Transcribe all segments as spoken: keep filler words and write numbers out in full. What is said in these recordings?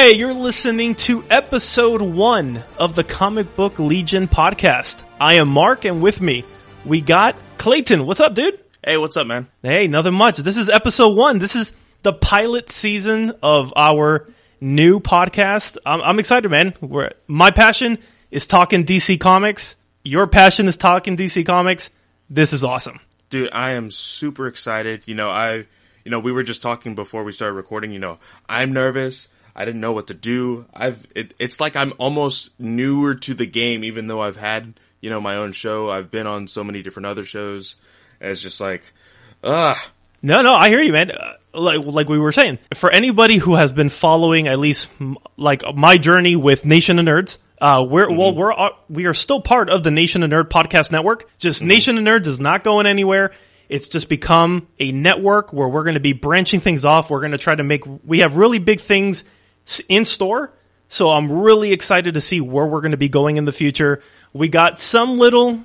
Hey, you're listening to episode one of the Comic Book Legion podcast. I am Mark, and with me, we got Clayton. What's up, dude? Hey, what's up, man? Hey, nothing much. This is episode one. This is the pilot season of our new podcast. I'm, I'm excited, man. We're, my passion is talking D C Comics. Your passion is talking D C Comics. This is awesome. Dude, I am super excited. You know, I, you know, we were just talking before we started recording. You know, I'm nervous. I didn't know what to do. I've, it, it's like I'm almost newer to the game, even though I've had, you know, my own show. I've been on so many different other shows. And it's just like, ugh. No, no, I hear you, man. Uh, like, like we were saying, for anybody who has been following at least m- like my journey with Nation of Nerds, uh, we're, mm-hmm. well, we're, uh, we are still part of the Nation of Nerd podcast network. Just mm-hmm. Nation of Nerds is not going anywhere. It's just become a network where we're going to be branching things off. We're going to try to make, we have really big things in store. So I'm really excited to see where we're going to be going in the future. We got some little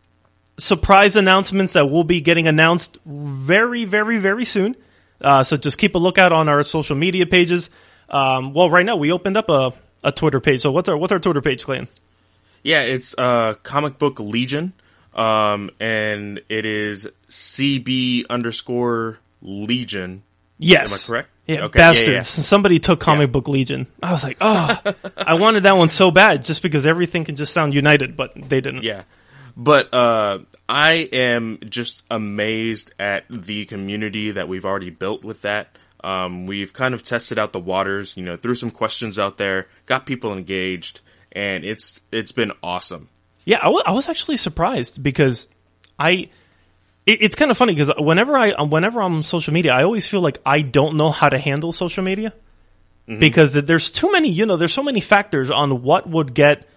surprise announcements that will be getting announced very, very, very soon. Uh, so just keep a lookout on our social media pages. Um, well, right now we opened up a, a Twitter page. So what's our, what's our Twitter page, Clayton? Yeah, it's, uh, Comic Book Legion. Um, and it is C B underscore Legion. Yes. Am I correct? Yeah, okay. bastards. Yeah, yeah. Somebody took Comic yeah. Book Legion. I was like, oh, I wanted that one so bad just because everything can just sound united, but they didn't. Yeah. But, uh, I am just amazed at the community that we've already built with that. Um, we've kind of tested out the waters, you know, threw some questions out there, got people engaged, and it's, it's been awesome. Yeah, I, w- I was actually surprised because I, it, it's kind of funny because whenever I, whenever I'm on social media, I always feel like I don't know how to handle social media mm-hmm. because there's too many, you know, there's so many factors on what would get,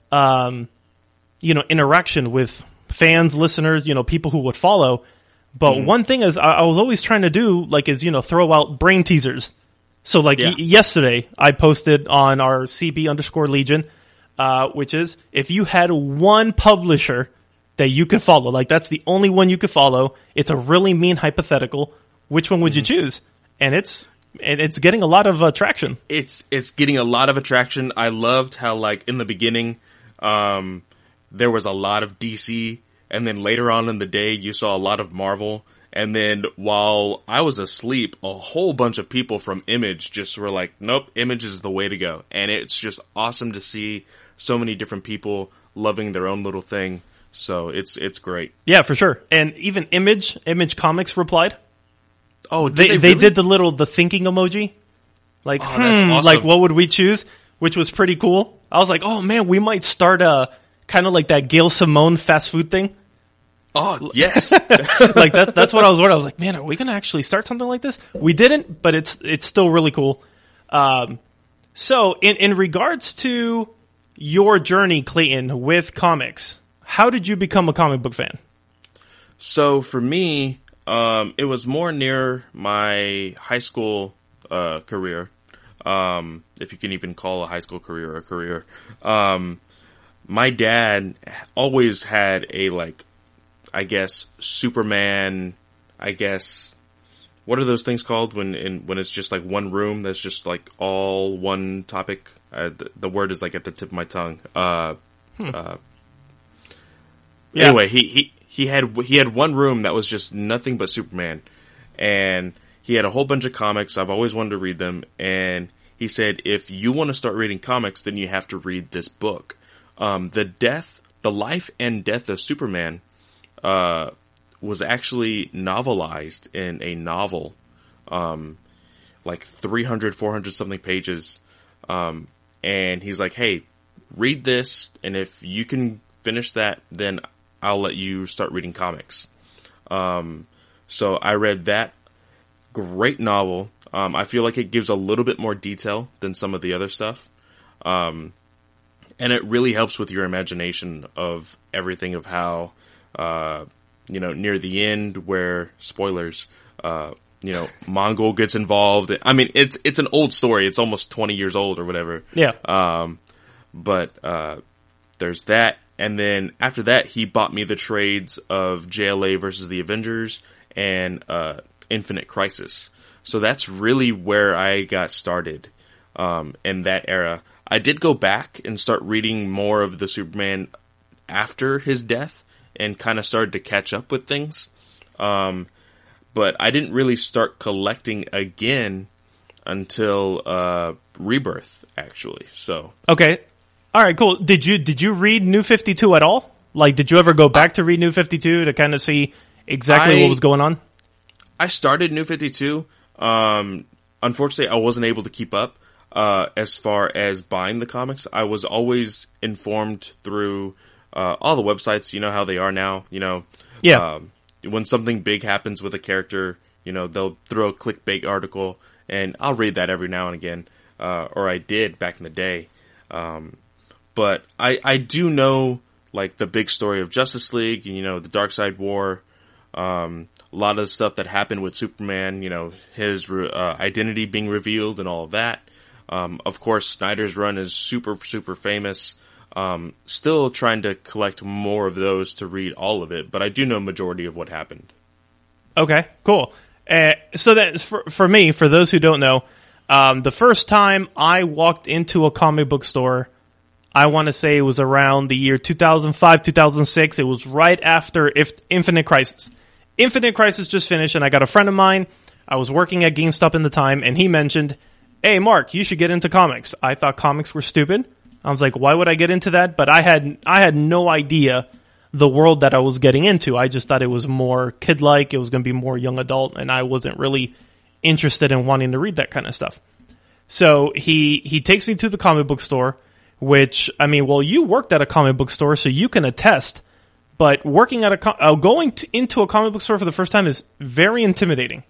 um, you know, interaction with fans, listeners, you know, people who would follow. But mm-hmm. one thing is I, I was always trying to do like is, you know, throw out brain teasers. So like yeah. y- yesterday I posted on our C B underscore Legion, uh, which is if you had one publisher that you could follow, like that's the only one you could follow. It's a really mean hypothetical. Which one would mm-hmm. you choose? And it's, and it's getting a lot of uh, traction. It's, it's getting a lot of attraction. I loved how like in the beginning, um, there was a lot of D C, and then later on in the day, you saw a lot of Marvel. And then while I was asleep, a whole bunch of people from Image just were like, nope, Image is the way to go. And it's just awesome to see so many different people loving their own little thing. So it's it's great. Yeah, for sure. And even Image, Image Comics replied. Oh, did they, they, they really? did the little, the thinking emoji. Like, oh, hmm, that's awesome. like what would we choose? Which was pretty cool. I was like, oh man, we might start a, kind of like that Gail Simone fast food thing. Oh, yes. Like that, that's what I was wondering. I was like, man, are we going to actually start something like this? We didn't, but it's, it's still really cool. Um, so in, in regards to your journey, Clayton, with comics, how did you become a comic book fan? So for me, um, it was more near my high school, uh, career. Um, if you can even call a high school career a career. Um, my dad always had a, like, I guess, Superman, I guess, what are those things called when in, when it's just like one room that's just like all one topic? Uh, the, the word is like at the tip of my tongue. Uh, hmm. uh, yeah. Anyway, he, he, he had, he had one room that was just nothing but Superman. And he had a whole bunch of comics. I've always wanted to read them. And he said, if you want to start reading comics, then you have to read this book. Um, the death, the life and death of Superman, uh, was actually novelized in a novel, um, like three hundred, four hundred something pages. Um, and he's like, hey, read this. And if you can finish that, then I'll let you start reading comics. Um, so I read that great novel. Um, I feel like it gives a little bit more detail than some of the other stuff. Um, and it really helps with your imagination of everything of how, Uh, you know, near the end where, spoilers, uh, you know, Mongul gets involved. I mean, it's, it's an old story. It's almost twenty years old or whatever. Yeah. Um, but, uh, there's that. And then after that, he bought me the trades of J L A versus the Avengers and, uh, Infinite Crisis. So that's really where I got started. um, in that era. I did go back and start reading more of the Superman after his death and kind of started to catch up with things. Um, but I didn't really start collecting again until uh, Rebirth, actually. So okay, all right, cool. Did you did you read New fifty-two at all? Like, did you ever go back to read New fifty-two to kind of see exactly I, what was going on? I started New fifty-two. Um, unfortunately, I wasn't able to keep up uh, as far as buying the comics. I was always informed through uh, all the websites. You know how they are now. You know, yeah. Um, when something big happens with a character, you know, they'll throw a clickbait article, and I'll read that every now and again, uh, or I did back in the day. Um, but I, I do know, like, the big story of Justice League, you know, the Darkseid War, um, a lot of the stuff that happened with Superman, you know, his uh, identity being revealed and all of that. Um, of course, Snyder's run is super, super famous. Um, still trying to collect more of those to read all of it, but I do know majority of what happened. Okay, cool. Uh, so that for, for me, for those who don't know, um, the first time I walked into a comic book store, I want to say it was around the year two thousand five, two thousand six. It was right after if Infinite Crisis. Infinite Crisis just finished, and I got a friend of mine. I was working at GameStop in the time, and he mentioned, "Hey, Mark, you should get into comics." I thought comics were stupid. I was like, why would I get into that? But I had I had no idea the world that I was getting into. I just thought it was more kid-like. It was going to be more young adult, and I wasn't really interested in wanting to read that kind of stuff. So he he takes me to the comic book store, which, I mean, well, you worked at a comic book store, so you can attest. But working at a uh, going to, into a comic book store for the first time is very intimidating.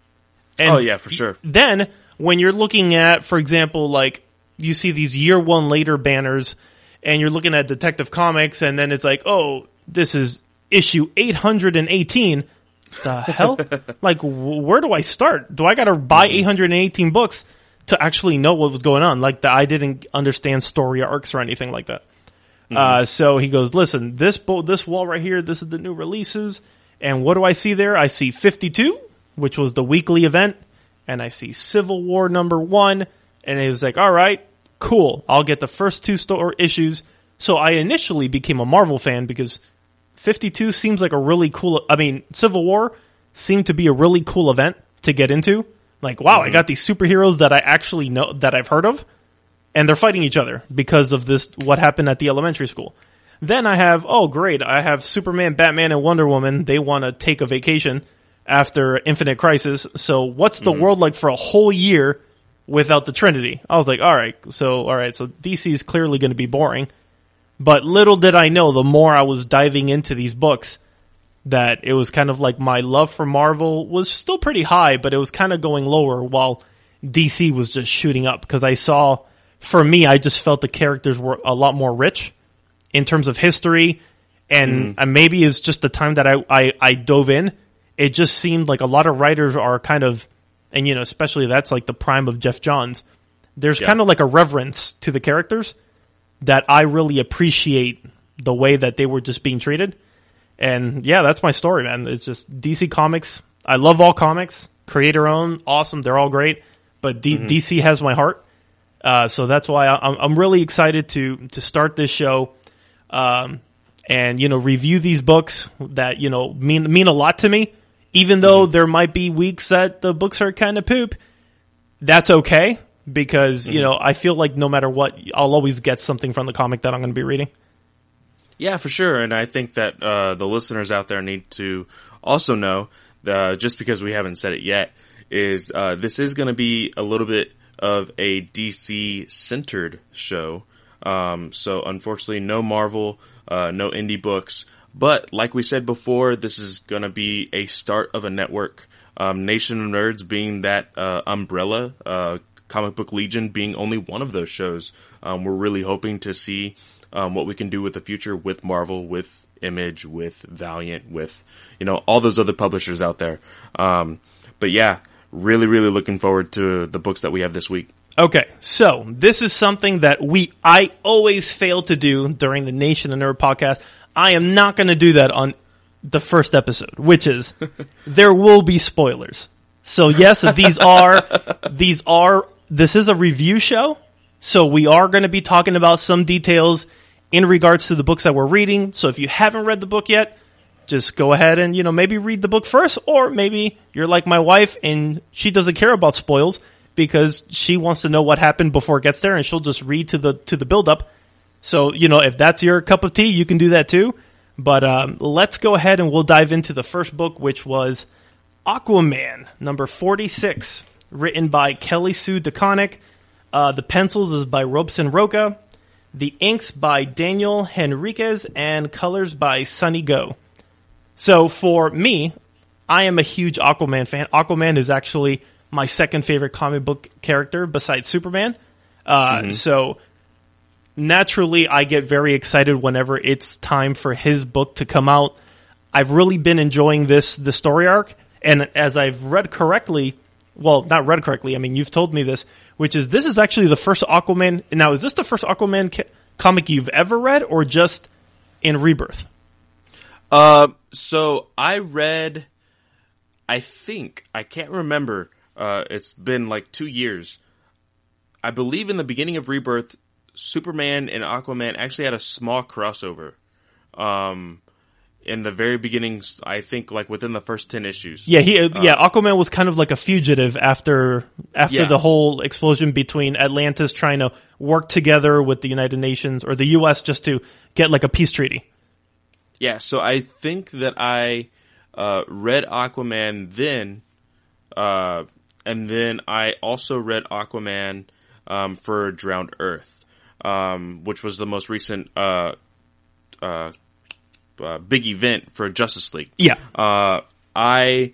And oh, yeah, for sure. Then, when you're looking at, for example, like, you see these year one later banners, and you're looking at Detective Comics, and then it's like, oh, this is issue eight hundred eighteen. The hell? Like, w- where do I start? Do I gotta buy eight hundred eighteen books to actually know what was going on? Like, the, I didn't understand story arcs or anything like that. Mm-hmm. Uh, so he goes, listen, this bo- this wall right here, this is the new releases, and what do I see there? I see fifty-two, which was the weekly event, and I see Civil War number one, and he was like, all right, cool, I'll get the first two store issues. So I initially became a Marvel fan because fifty-two seems like a really cool, I mean, Civil War seemed to be a really cool event to get into. Like, wow, mm-hmm. I got these superheroes that I actually know, that I've heard of, and they're fighting each other because of this, what happened at the elementary school. Then I have, oh great, I have Superman, Batman, and Wonder Woman. They want to take a vacation after Infinite Crisis. So what's the mm-hmm. world like for a whole year without the Trinity? I was like, all right, so all right, so D C is clearly going to be boring. But little did I know, the more I was diving into these books, that it was kind of like my love for Marvel was still pretty high, but it was kind of going lower while D C was just shooting up. Because I saw, for me, I just felt the characters were a lot more rich in terms of history, and mm. maybe it's just the time that I, I, I dove in. It just seemed like a lot of writers are kind of, and you know, especially that's like the prime of Jeff Johns. There's yeah. kind of like a reverence to the characters that I really appreciate the way that they were just being treated. And yeah, that's my story, man. It's just D C Comics. I love all comics. Creator owned, awesome. They're all great. But D- mm-hmm. D C has my heart. Uh, so that's why I, I'm really excited to, to start this show. Um, and, you know, review these books that, you know, mean, mean a lot to me. Even though mm-hmm. there might be weeks that the books are kind of poop, that's okay. Because, mm-hmm. you know, I feel like no matter what, I'll always get something from the comic that I'm going to be reading. Yeah, for sure. And I think that uh, the listeners out there need to also know, that, just because we haven't said it yet, is uh, this is going to be a little bit of a D C-centered show. Um, so unfortunately, no Marvel, uh, no indie books. But like we said before, this is going to be a start of a network. Um, Nation of Nerds being that uh, umbrella, uh, Comic Book Legion being only one of those shows. Um, we're really hoping to see um, what we can do with the future with Marvel, with Image, with Valiant, with, you know, all those other publishers out there. Um, but yeah, really, really looking forward to the books that we have this week. Okay, so this is something that we I always fail to do during the Nation of Nerd podcast. I am not going to do that on the first episode, which is there will be spoilers. So yes, these are these are this is a review show, so we are going to be talking about some details in regards to the books that we're reading. So if you haven't read the book yet, just go ahead and, you know, maybe read the book first, or maybe you're like my wife and she doesn't care about spoils because she wants to know what happened before it gets there, and she'll just read to the to the build up. So, you know, if that's your cup of tea, you can do that too. But um, let's go ahead and we'll dive into the first book, which was Aquaman, number forty-six, written by Kelly Sue DeConnick. Uh, the pencils is by Robson Roca. The inks by Daniel Henriquez, and colors by Sunny Go. So for me, I am a huge Aquaman fan. Aquaman is actually my second favorite comic book character besides Superman. Uh, mm-hmm. So naturally, I get very excited whenever it's time for his book to come out. I've really been enjoying this, the story arc. And as I've read correctly, well, not read correctly, I mean, you've told me this, which is this is actually the first Aquaman. Now, is this the first Aquaman ca- comic you've ever read, or just in Rebirth? Uh, so I read, I think, I can't remember, uh, it's been like two years. I believe in the beginning of Rebirth, Superman and Aquaman actually had a small crossover. Um, in the very beginnings, I think like within the first ten issues. Yeah, he, uh, yeah, Aquaman was kind of like a fugitive after, after yeah. the whole explosion between Atlantis trying to work together with the United Nations or the U S just to get like a peace treaty. Yeah, so I think that I uh, read Aquaman then, uh, and then I also read Aquaman um, for Drowned Earth, um, which was the most recent uh, uh, uh, big event for Justice League. Yeah. Uh, I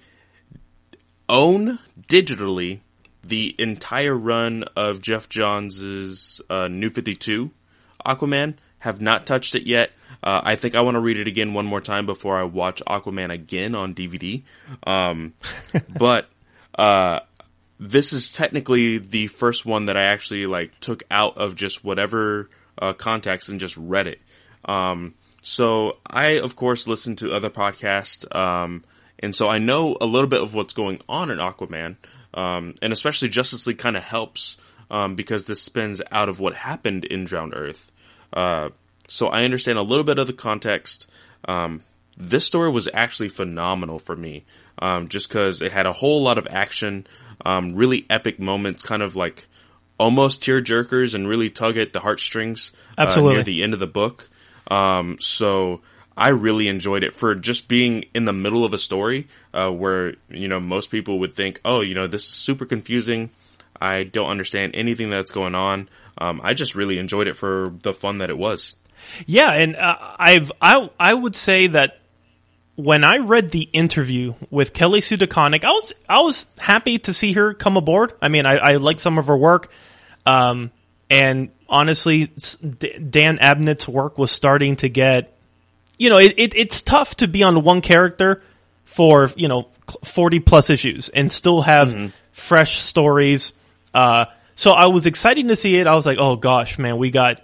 own digitally the entire run of Jeff Johns' uh, New fifty-two Aquaman. Have not touched it yet. Uh, I think I want to read it again one more time before I watch Aquaman again on D V D. Um, but uh, this is technically the first one that I actually like took out of just whatever uh, context and just read it. Um, so I, of course, listen to other podcasts, um, and so I know a little bit of what's going on in Aquaman, um, and especially Justice League kind of helps um, because this spins out of what happened in Drowned Earth. Uh, so I understand a little bit of the context. Um, this story was actually phenomenal for me, um, just because it had a whole lot of action, um, really epic moments, kind of like almost tearjerkers and really tug at the heartstrings uh, near the end of the book. Um, so I really enjoyed it for just being in the middle of a story uh, where, you know, most people would think, oh, you know, this is super confusing. I don't understand anything that's going on. Um, I just really enjoyed it for the fun that it was. Yeah, and uh, I've I I would say that when I read the interview with Kelly Sue DeConnick, I was I was happy to see her come aboard. I mean, I, I like some of her work, um, and honestly, Dan Abnett's work was starting to get, you know, it, it it's tough to be on one character for, you know, forty plus issues and still have mm-hmm. fresh stories. Uh, So I was excited to see it. I was like, oh gosh, man, we got,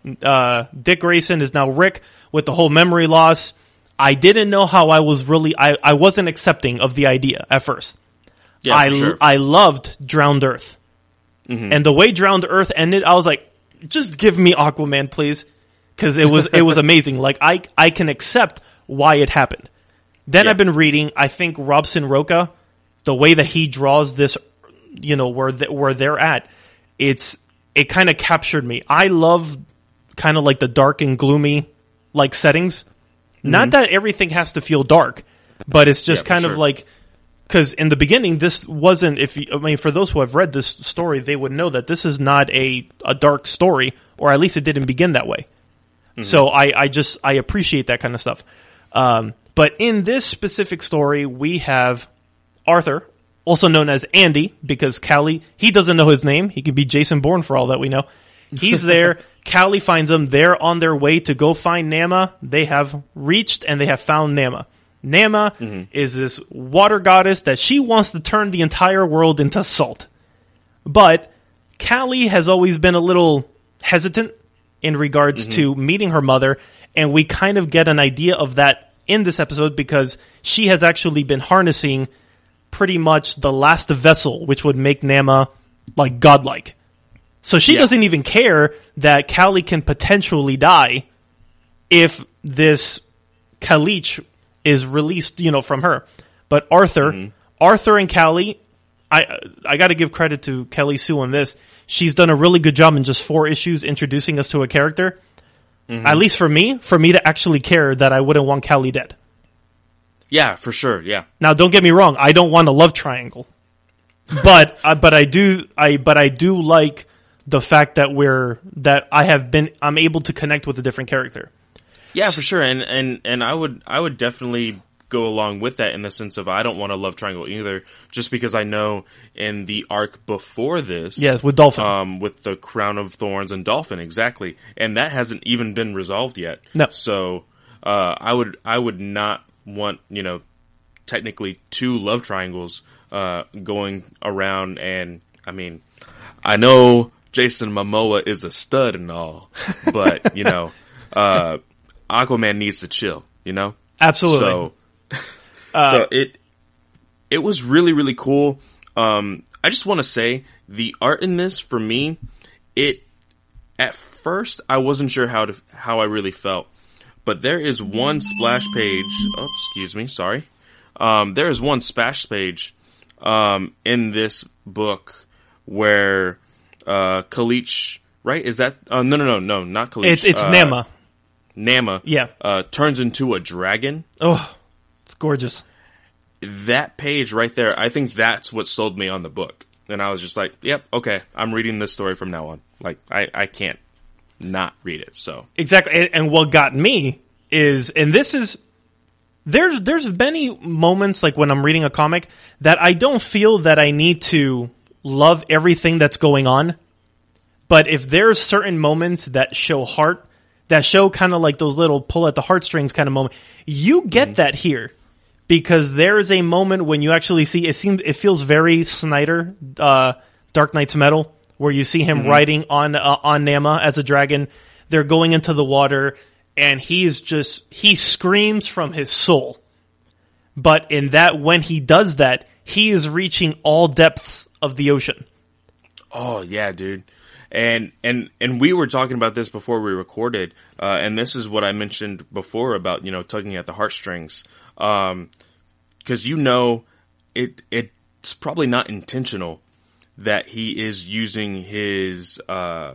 uh, Dick Grayson is now Rick with the whole memory loss. I didn't know how I was really, I, I wasn't accepting of the idea at first. Yeah, I, sure. I loved Drowned Earth. Mm-hmm. And the way Drowned Earth ended, I was like, just give me Aquaman, please. Cause it was, it was amazing. Like I, I can accept why it happened. Then yeah. I've been reading, I think Robson Roca, the way that he draws this, you know, where, the, where they're at, it's, it kind of captured me. I love kind of like the dark and gloomy like settings. Mm-hmm. Not that everything has to feel dark, but it's just yeah, kind sure. of like, cause in the beginning, this wasn't, if you, I mean, for those who have read this story, they would know that this is not a, a dark story, or at least it didn't begin that way. Mm-hmm. So I, I just, I appreciate that kind of stuff. Um, but in this specific story, we have Arthur, also known as Andy, because Callie, he doesn't know his name. He could be Jason Bourne for all that we know. He's there. Callie finds him. They're on their way to go find Nama. They have reached and they have found Nama. Nama mm-hmm. is this water goddess that she wants to turn the entire world into salt. But Callie has always been a little hesitant in regards mm-hmm. to meeting her mother, and we kind of get an idea of that in this episode because she has actually been harnessing pretty much the last vessel which would make Nama like godlike. So she Yeah. doesn't even care that Callie can potentially die if this Kalich is released, you know, from her. But Arthur, mm-hmm. Arthur and Callie, I I got to give credit to Kelly Sue on this. She's done a really good job in just four issues introducing us to a character. Mm-hmm. At least for me, for me to actually care that I wouldn't want Callie dead. Yeah, for sure. Yeah. Now, don't get me wrong. I don't want a love triangle, but uh, but I do I but I do like the fact that we're that I have been I'm able to connect with a different character. Yeah, for sure. And and and I would I would definitely go along with that in the sense of I don't want a love triangle either, just because I know in the arc before this, yes, with Dolphin, um, with the Crown of Thorns and Dolphin, exactly, and that hasn't even been resolved yet. No, so uh, I would I would not want, you know, technically two love triangles uh, going around, and I mean, I know Jason Momoa is a stud and all, but you know, uh, Aquaman needs to chill, you know, absolutely. So. Uh, so it it was really, really cool. Um, I just want to say the art in this, for me, it at first I wasn't sure how to how I really felt, but there is one splash page. Oh, excuse me, sorry. Um, there is one splash page um, in this book where uh, Kalich, right? Is that uh, no, no, no, no, not Kalich. It's it's uh, Nama. Nama, yeah, uh, turns into a dragon. Oh. It's gorgeous. That page right there, I think that's what sold me on the book. And I was just like, yep, okay, I'm reading this story from now on. Like, I, I can't not read it, so. Exactly. And, and what got me is, and this is, there's, there's many moments, like when I'm reading a comic, that I don't feel that I need to love everything that's going on. But if there's certain moments that show heart, that show kind of like those little pull at the heartstrings kind of moment, you get mm-hmm. that here. Because there is a moment when you actually see, it seems, it feels very Snyder, uh, Dark Knight's Metal, where you see him mm-hmm. riding on, uh, on Nama as a dragon. They're going into the water, and he is just, he screams from his soul. But in that, when he does that, he is reaching all depths of the ocean. Oh, yeah, dude. And, and, and we were talking about this before we recorded, uh, and this is what I mentioned before about, you know, tugging at the heartstrings. Um, cause you know, it, it's probably not intentional that he is using his, uh,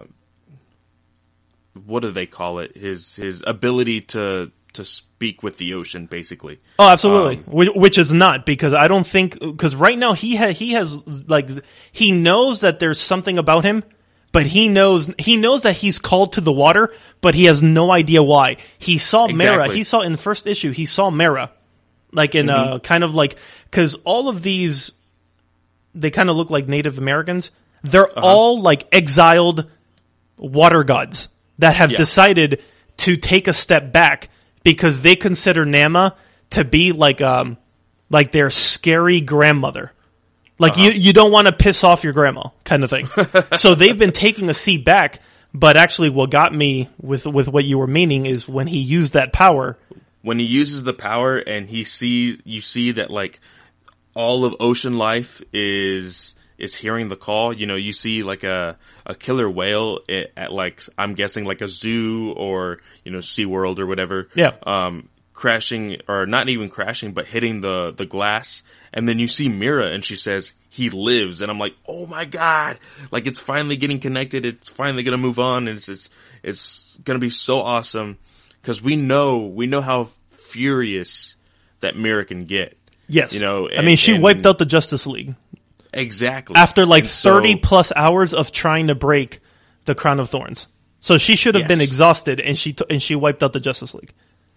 what do they call it? His, his ability to, to speak with the ocean, basically. Oh, absolutely. Um, which, which is not, because I don't think, cause right now he ha- he has, like, he knows that there's something about him, but he knows, he knows that he's called to the water, but he has no idea why. He saw exactly. Mera, he saw in the first issue, he saw Mera. Like in mm-hmm. uh kind of like, cause all of these, they kind of look like Native Americans. They're uh-huh. all like exiled water gods that have yeah. decided to take a step back because they consider Nama to be like, um, like their scary grandmother. Like uh-huh. you, you don't want to piss off your grandma kind of thing. So they've been taking a seat back, but actually what got me with, with what you were meaning is when he used that power. When he uses the power and he sees, you see that like all of ocean life is, is hearing the call. You know, you see like a, a killer whale at, at like, I'm guessing like a zoo or, you know, SeaWorld or whatever. Yeah. Um, crashing or not even crashing, but hitting the, the glass. And then you see Mera and she says, he lives. And I'm like, oh my God, like it's finally getting connected. It's finally going to move on. And it's, it's, it's going to be so awesome. Cause we know, we know how furious that Mera can get. Yes. You know, and, I mean, she and, wiped out the Justice League. Exactly. After like and so, thirty plus hours of trying to break the Crown of Thorns. So she should have yes. been exhausted and she, t- and she wiped out the Justice League.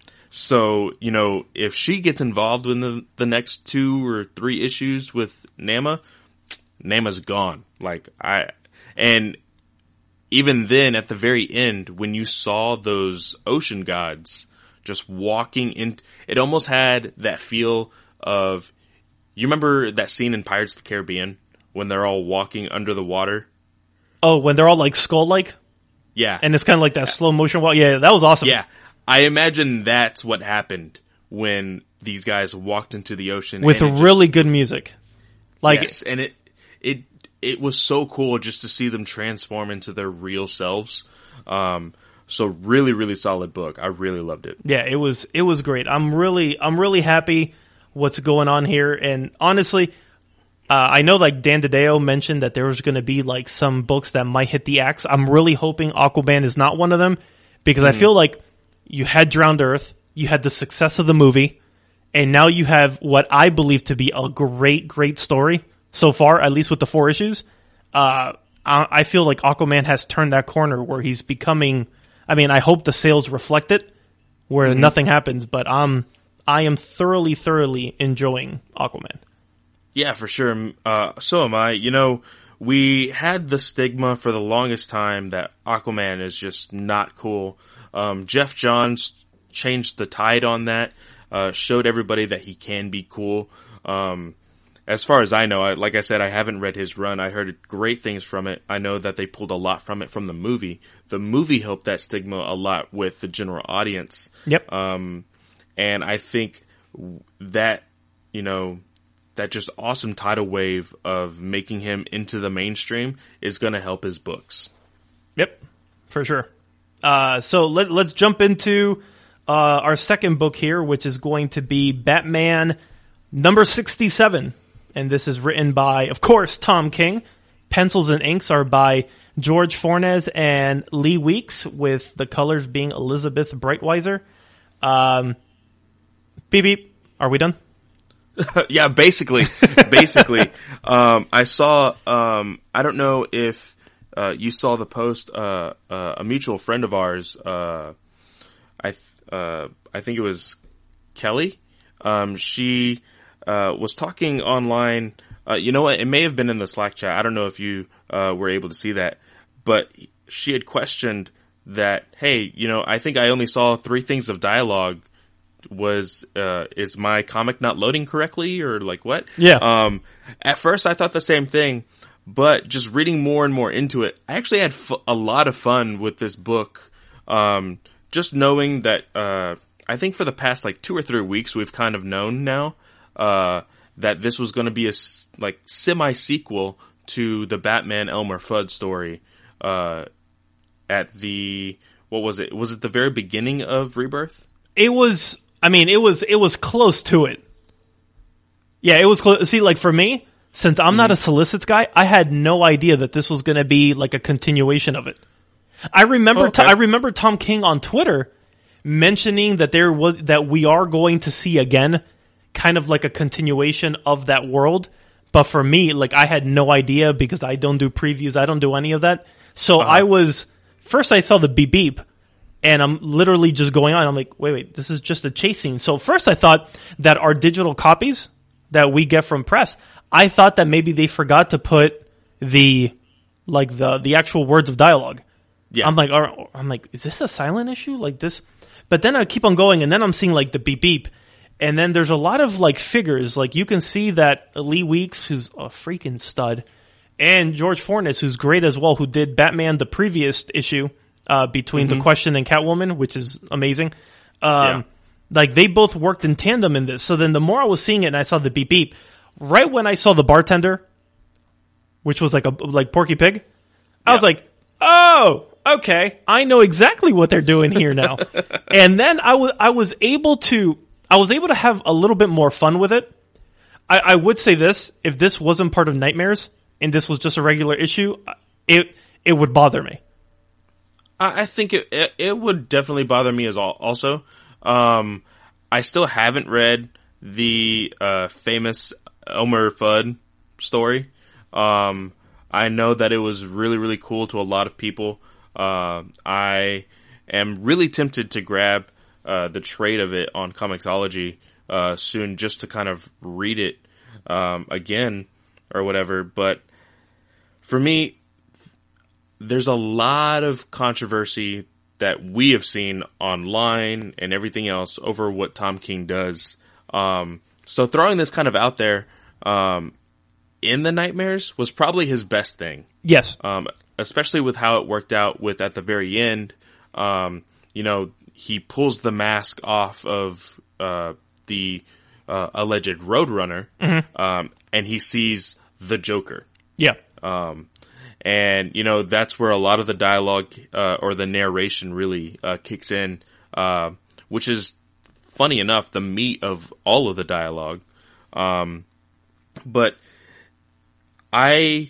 So, you know, if she gets involved in the, the next two or three issues with Nama, Nama's gone. Like, I, and even then at the very end, when you saw those ocean gods just walking in, it almost had that feel of, you remember that scene in Pirates of the Caribbean when they're all walking under the water? Oh, when they're all like skull-like? Yeah. And it's kind of like that slow motion walk. Yeah, that was awesome. Yeah. I imagine that's what happened when these guys walked into the ocean. With and really just, good music. Like, yes, and it, it, it was so cool just to see them transform into their real selves. Um, so really, really solid book. I really loved it. Yeah, it was it was great. I'm really I'm really happy what's going on here. And honestly, uh, I know like Dan DiDio mentioned that there was going to be like some books that might hit the axe. I'm really hoping Aquaman is not one of them, because mm. I feel like you had Drowned Earth, you had the success of the movie, and now you have what I believe to be a great, great story so far, at least with the four issues. Uh, I, I feel like Aquaman has turned that corner where he's becoming, I mean, I hope the sales reflect it, where mm-hmm. nothing happens, but um, I am thoroughly, thoroughly enjoying Aquaman. Yeah, for sure. Uh, so am I. You know, we had the stigma for the longest time that Aquaman is just not cool. Um, Jeff Johns changed the tide on that, uh, showed everybody that he can be cool. Um, as far as I know, I, like I said, I haven't read his run. I heard great things from it. I know that they pulled a lot from it from the movie. The movie helped that stigma a lot with the general audience. Yep. Um, and I think that, you know, that just awesome tidal wave of making him into the mainstream is going to help his books. Yep, for sure. Uh, so let, let's jump into uh, our second book here, which is going to be Batman number sixty-seven. And this is written by, of course, Tom King. Pencils and inks are by George Fornes and Lee Weeks, with the colors being Elizabeth Breitweiser. Um, beep, beep. Are we done? Yeah, basically, basically. um, I saw, um, I don't know if, uh, you saw the post, uh, uh, a mutual friend of ours, uh, I, th- uh, I think it was Kelly. Um, she, uh, was talking online. Uh, you know what? It may have been in the Slack chat. I don't know if you, uh, were able to see that, but she had questioned that, hey, you know, I think I only saw three things of dialogue. Was, uh, is my comic not loading correctly, or like what? Yeah. Um, at first I thought the same thing, but just reading more and more into it, I actually had f- a lot of fun with this book. Um, just knowing that, uh, I think for the past like two or three weeks, we've kind of known now, uh, that this was going to be a like semi-sequel to the Batman Elmer Fudd story, uh, at the, what was it? Was it the very beginning of Rebirth? It was, I mean, it was, it was close to it. Yeah, it was close. See, like for me, since I'm mm-hmm. not a solicits guy, I had no idea that this was going to be like a continuation of it. I remember, oh, okay. t- I remember Tom King on Twitter mentioning that there was, that we are going to see again kind of like a continuation of that world. But for me, like I had no idea, because I don't do previews. I don't do any of that. So uh-huh. I was, first I saw the beep beep. And I'm literally just going on. I'm like, wait, wait, this is just a chase scene. So first I thought that our digital copies that we get from press, I thought that maybe they forgot to put the, like the, the actual words of dialogue. Yeah. I'm like, are, I'm like, is this a silent issue? Like this? But then I keep on going, and then I'm seeing like the beep beep. And then there's a lot of like figures. Like you can see that Lee Weeks, who's a freaking stud, and George Fornes, who's great as well, who did Batman the previous issue. Uh, between mm-hmm. The Question and Catwoman, which is amazing. Um, yeah. Like, they both worked in tandem in this. So then the more I was seeing it and I saw the beep beep, right when I saw the bartender, which was like a, like Porky Pig, I yeah. was like, oh, okay, I know exactly what they're doing here now. And then I was, I was able to, I was able to have a little bit more fun with it. I, I would say this, if this wasn't part of Nightmares and this was just a regular issue, it, it would bother me. I think it, it it would definitely bother me as all, also. Um, I still haven't read the uh, famous Elmer Fudd story. Um, I know that it was really, really cool to a lot of people. Uh, I am really tempted to grab uh, the trade of it on Comixology uh, soon, just to kind of read it um, again or whatever. But for me, there's a lot of controversy that we have seen online and everything else over what Tom King does. Um, so throwing this kind of out there um, in the Nightmares was probably his best thing. Yes. Um, especially with how it worked out with at the very end. Um, you know, he pulls the mask off of uh, the uh, alleged Roadrunner, mm-hmm. um, and he sees the Joker. Yeah. Um, and, you know, that's where a lot of the dialogue, uh, or the narration really, uh, kicks in, uh, which is, funny enough, the meat of all of the dialogue. Um, but I,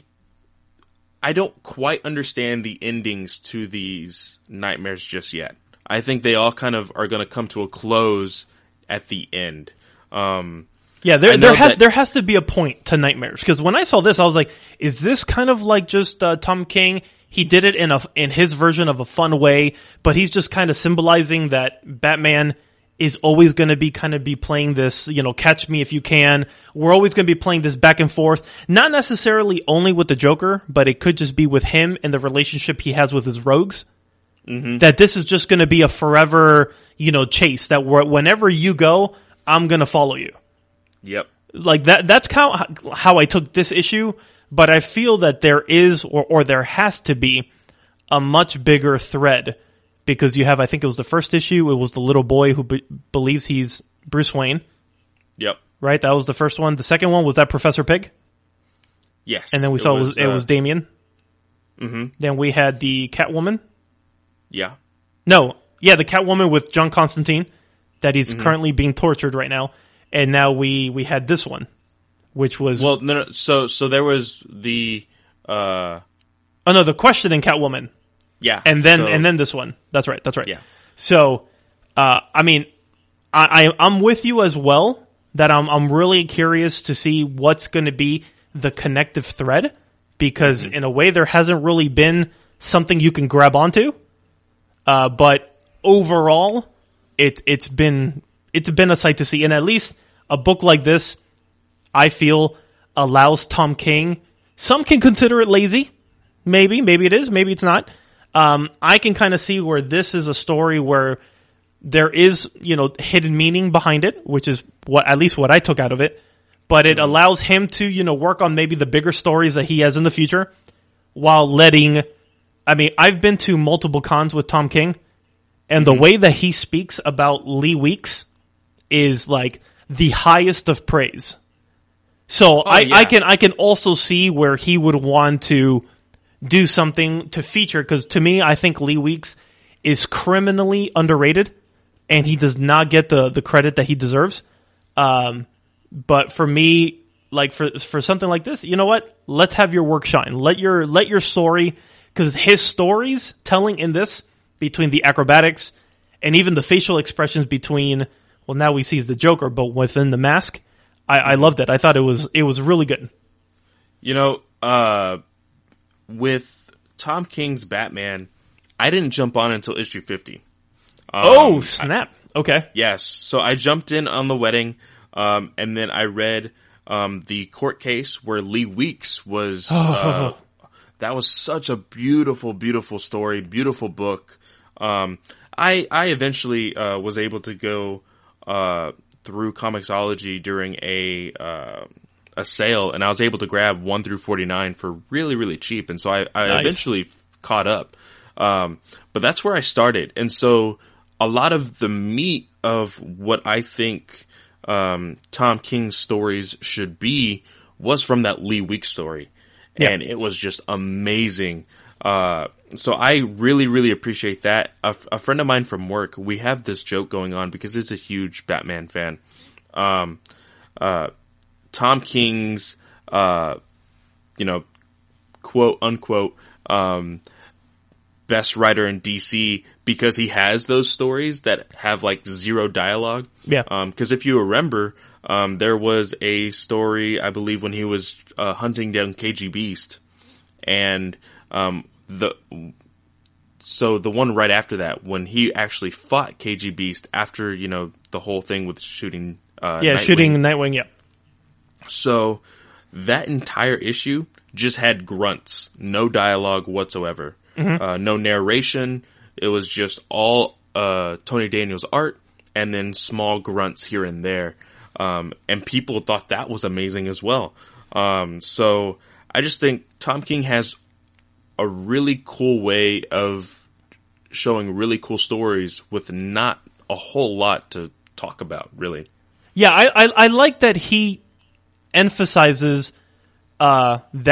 I don't quite understand the endings to these nightmares just yet. I think they all kind of are going to come to a close at the end. Um, yeah, there there has that, there has to be a point to nightmares, because when I saw this, I was like, is this kind of like just uh, Tom King? He did it in a in his version of a fun way, but he's just kind of symbolizing that Batman is always going to be kind of be playing this, you know, catch me if you can. We're always going to be playing this back and forth, not necessarily only with the Joker, but it could just be with him and the relationship he has with his rogues. Mm-hmm. That this is just going to be a forever, you know, chase, that whenever you go, I'm going to follow you. Yep. Like that, that's how, how I took this issue, but I feel that there is, or, or there has to be, a much bigger thread. Because you have, I think it was the first issue, it was the little boy who be- believes he's Bruce Wayne. Yep. Right? That was the first one. The second one, was that Professor Pig? Yes. And then we saw it was, it was, uh, it was Damien. Mm-hmm. Then we had the Catwoman. Yeah. No. Yeah, the Catwoman with John Constantine, that he's mm-hmm. currently being tortured right now. And now we, we had this one, which was... Well, no, no, so, so there was the, uh... Oh no, the Questioning Catwoman. Yeah. And then, so, and then this one. That's right. That's right. Yeah. So, uh, I mean, I, I, I'm with you as well, that I'm, I'm really curious to see what's going to be the connective thread, because mm-hmm. in a way there hasn't really been something you can grab onto. Uh, but overall, it, it's been, it's been a sight to see. And at least a book like this, I feel, allows Tom King, some can consider it lazy. Maybe, maybe it is, maybe it's not. Um, I can kind of see where this is a story where there is, you know, hidden meaning behind it, which is what, at least what I took out of it. But it mm-hmm. allows him to, you know, work on maybe the bigger stories that he has in the future, while letting, I mean, I've been to multiple cons with Tom King, and mm-hmm. the way that he speaks about Lee Weeks is like the highest of praise. So oh, I, yeah. I can, I can also see where he would want to do something to feature, because to me, I think Lee Weeks is criminally underrated, and he does not get the, the credit that he deserves. Um, but for me, like for for something like this, you know what? Let's have your work shine. Let your let your story, because his stories telling in this, between the acrobatics and even the facial expressions between, well, now we see is the Joker, but within the mask, I, I loved it. I thought it was it was really good. You know, uh. with Tom King's Batman, I didn't jump on until issue fifty. Um, oh, snap. I, okay. Yes. So I jumped in on the wedding, um, and then I read um, the court case where Lee Weeks was... Uh, that was such a beautiful, beautiful story, beautiful book. Um, I I eventually uh, was able to go uh, through Comixology during a... Uh, a sale, and I was able to grab one through forty-nine for really, really cheap. And so I, I nice. eventually caught up. Um, but that's where I started. And so a lot of the meat of what I think, um, Tom King's stories should be was from that Lee Weeks story. Yeah. And it was just amazing. Uh, so I really, really appreciate that. A, a friend of mine from work, we have this joke going on because he's a huge Batman fan. Um, uh, Tom King's, uh, you know, quote unquote, um, best writer in D C, because he has those stories that have like zero dialogue. Yeah. Um, cause if you remember, um, there was a story, I believe, when he was, uh, hunting down K G Beast, and, um, the, so the one right after that, when he actually fought K G Beast after, you know, the whole thing with shooting, uh, yeah, Nightwing. shooting Nightwing, yeah. So that entire issue just had grunts, no dialogue whatsoever, mm-hmm. uh, no narration. It was just all uh, Tony Daniels art and then small grunts here and there. Um, and people thought that was amazing as well. Um, so I just think Tom King has a really cool way of showing really cool stories with not a whole lot to talk about, really. Yeah, I, I, I like that he emphasizes uh, that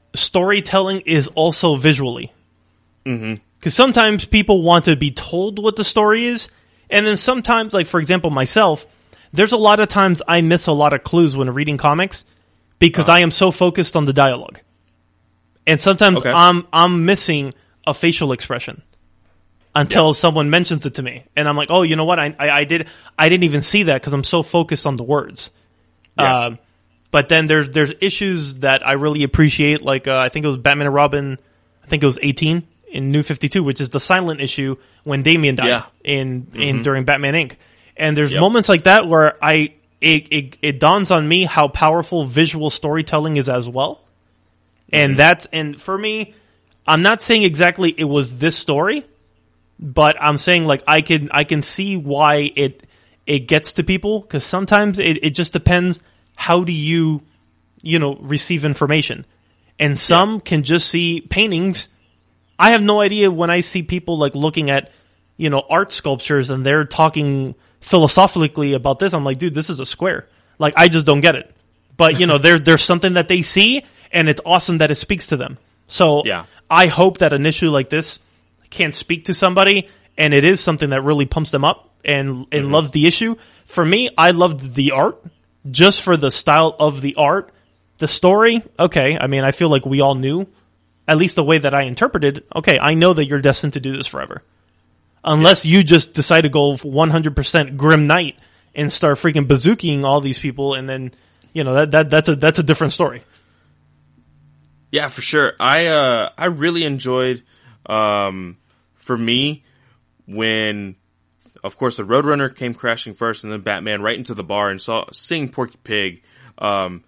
storytelling is also visually. Mm-hmm. Because sometimes people want to be told what the story is, and then sometimes, like for example, myself, there's a lot of times I miss a lot of clues when reading comics because uh-huh. I am so focused on the dialogue, and sometimes okay. I'm I'm missing a facial expression until yeah. someone mentions it to me, and I'm like, oh, you know what? I I, I did I didn't even see that because I'm so focused on the words. Yeah. Uh, but then there's there's issues that I really appreciate, like uh, I think it was Batman and Robin. I think it was eighteen. In New fifty-two, which is the silent issue when Damian died yeah. in in mm-hmm. during Batman Incorporated. And there's yep. moments like that where I it, it it dawns on me how powerful visual storytelling is as well. And mm-hmm. that's and for me, I'm not saying exactly it was this story, but I'm saying like I can I can see why it it gets to people, because sometimes it, it just depends how do you you know receive information. And some yeah. can just see paintings. I have no idea when I see people like looking at, you know, art sculptures and they're talking philosophically about this. I'm like, dude, this is a square. Like, I just don't get it. But, you know, there's, there's something that they see and it's awesome that it speaks to them. So yeah. I hope that an issue like this can speak to somebody and it is something that really pumps them up and, and mm-hmm. loves the issue. For me, I loved the art just for the style of the art. The story, okay. I mean, I feel like we all knew. At least the way that I interpreted, okay, I know that you're destined to do this forever. Unless yeah. you just decide to go one hundred percent Grim Knight and start freaking bazooking all these people, and then, you know, that, that that's a that's a different story. Yeah, for sure. I uh I really enjoyed um for me when of course the Roadrunner came crashing first and then Batman right into the bar and saw seeing Porky Pig um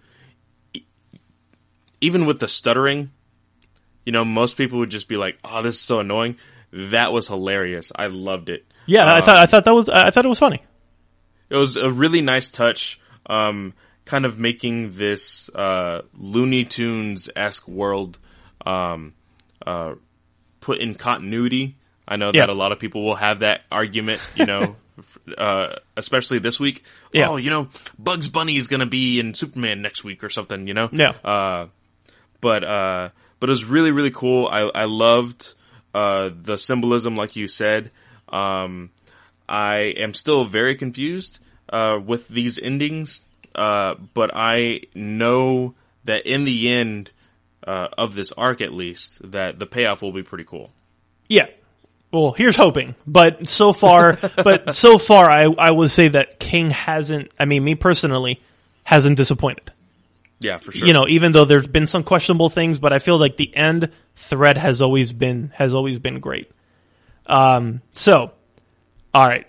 even with the stuttering. You know, most people would just be like, "Oh, this is so annoying." That was hilarious. I loved it. Yeah, um, I thought I thought that was I thought it was funny. It was a really nice touch, um, kind of making this uh, Looney Tunes-esque world um, uh, put in continuity. I know yeah. that a lot of people will have that argument. You know, uh, especially this week. Yeah. Oh, you know, Bugs Bunny is going to be in Superman next week or something. You know. Yeah. Uh, but. Uh, But it was really, really cool. I, I loved uh, the symbolism, like you said. Um, I am still very confused uh, with these endings, uh, but I know that in the end uh, of this arc, at least, that the payoff will be pretty cool. Yeah. Well, here's hoping. But so far, but so far, I I would say that King hasn't. I mean, me personally, hasn't disappointed. Yeah, for sure. You know, even though there's been some questionable things, but I feel like the end thread has always been has always been great. Um, so, all right.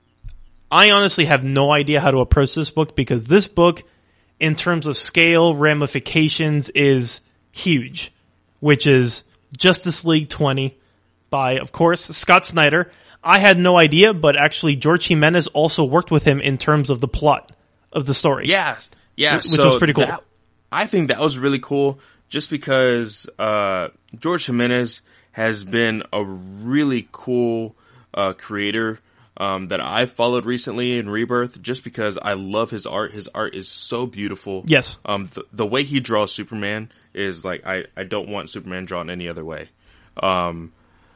I honestly have no idea how to approach this book because this book, in terms of scale, ramifications, is huge, which is Justice League twenty by, of course, Scott Snyder. I had no idea, but actually George Jimenez also worked with him in terms of the plot of the story. Yeah, yeah, which so was pretty cool. That- I think that was really cool just because uh, George Jimenez has been a really cool uh, creator um, that I've followed recently in Rebirth just because I love his art. His art is so beautiful. Yes. Um, the, the way he draws Superman is like, I, I don't want Superman drawn any other way. Um,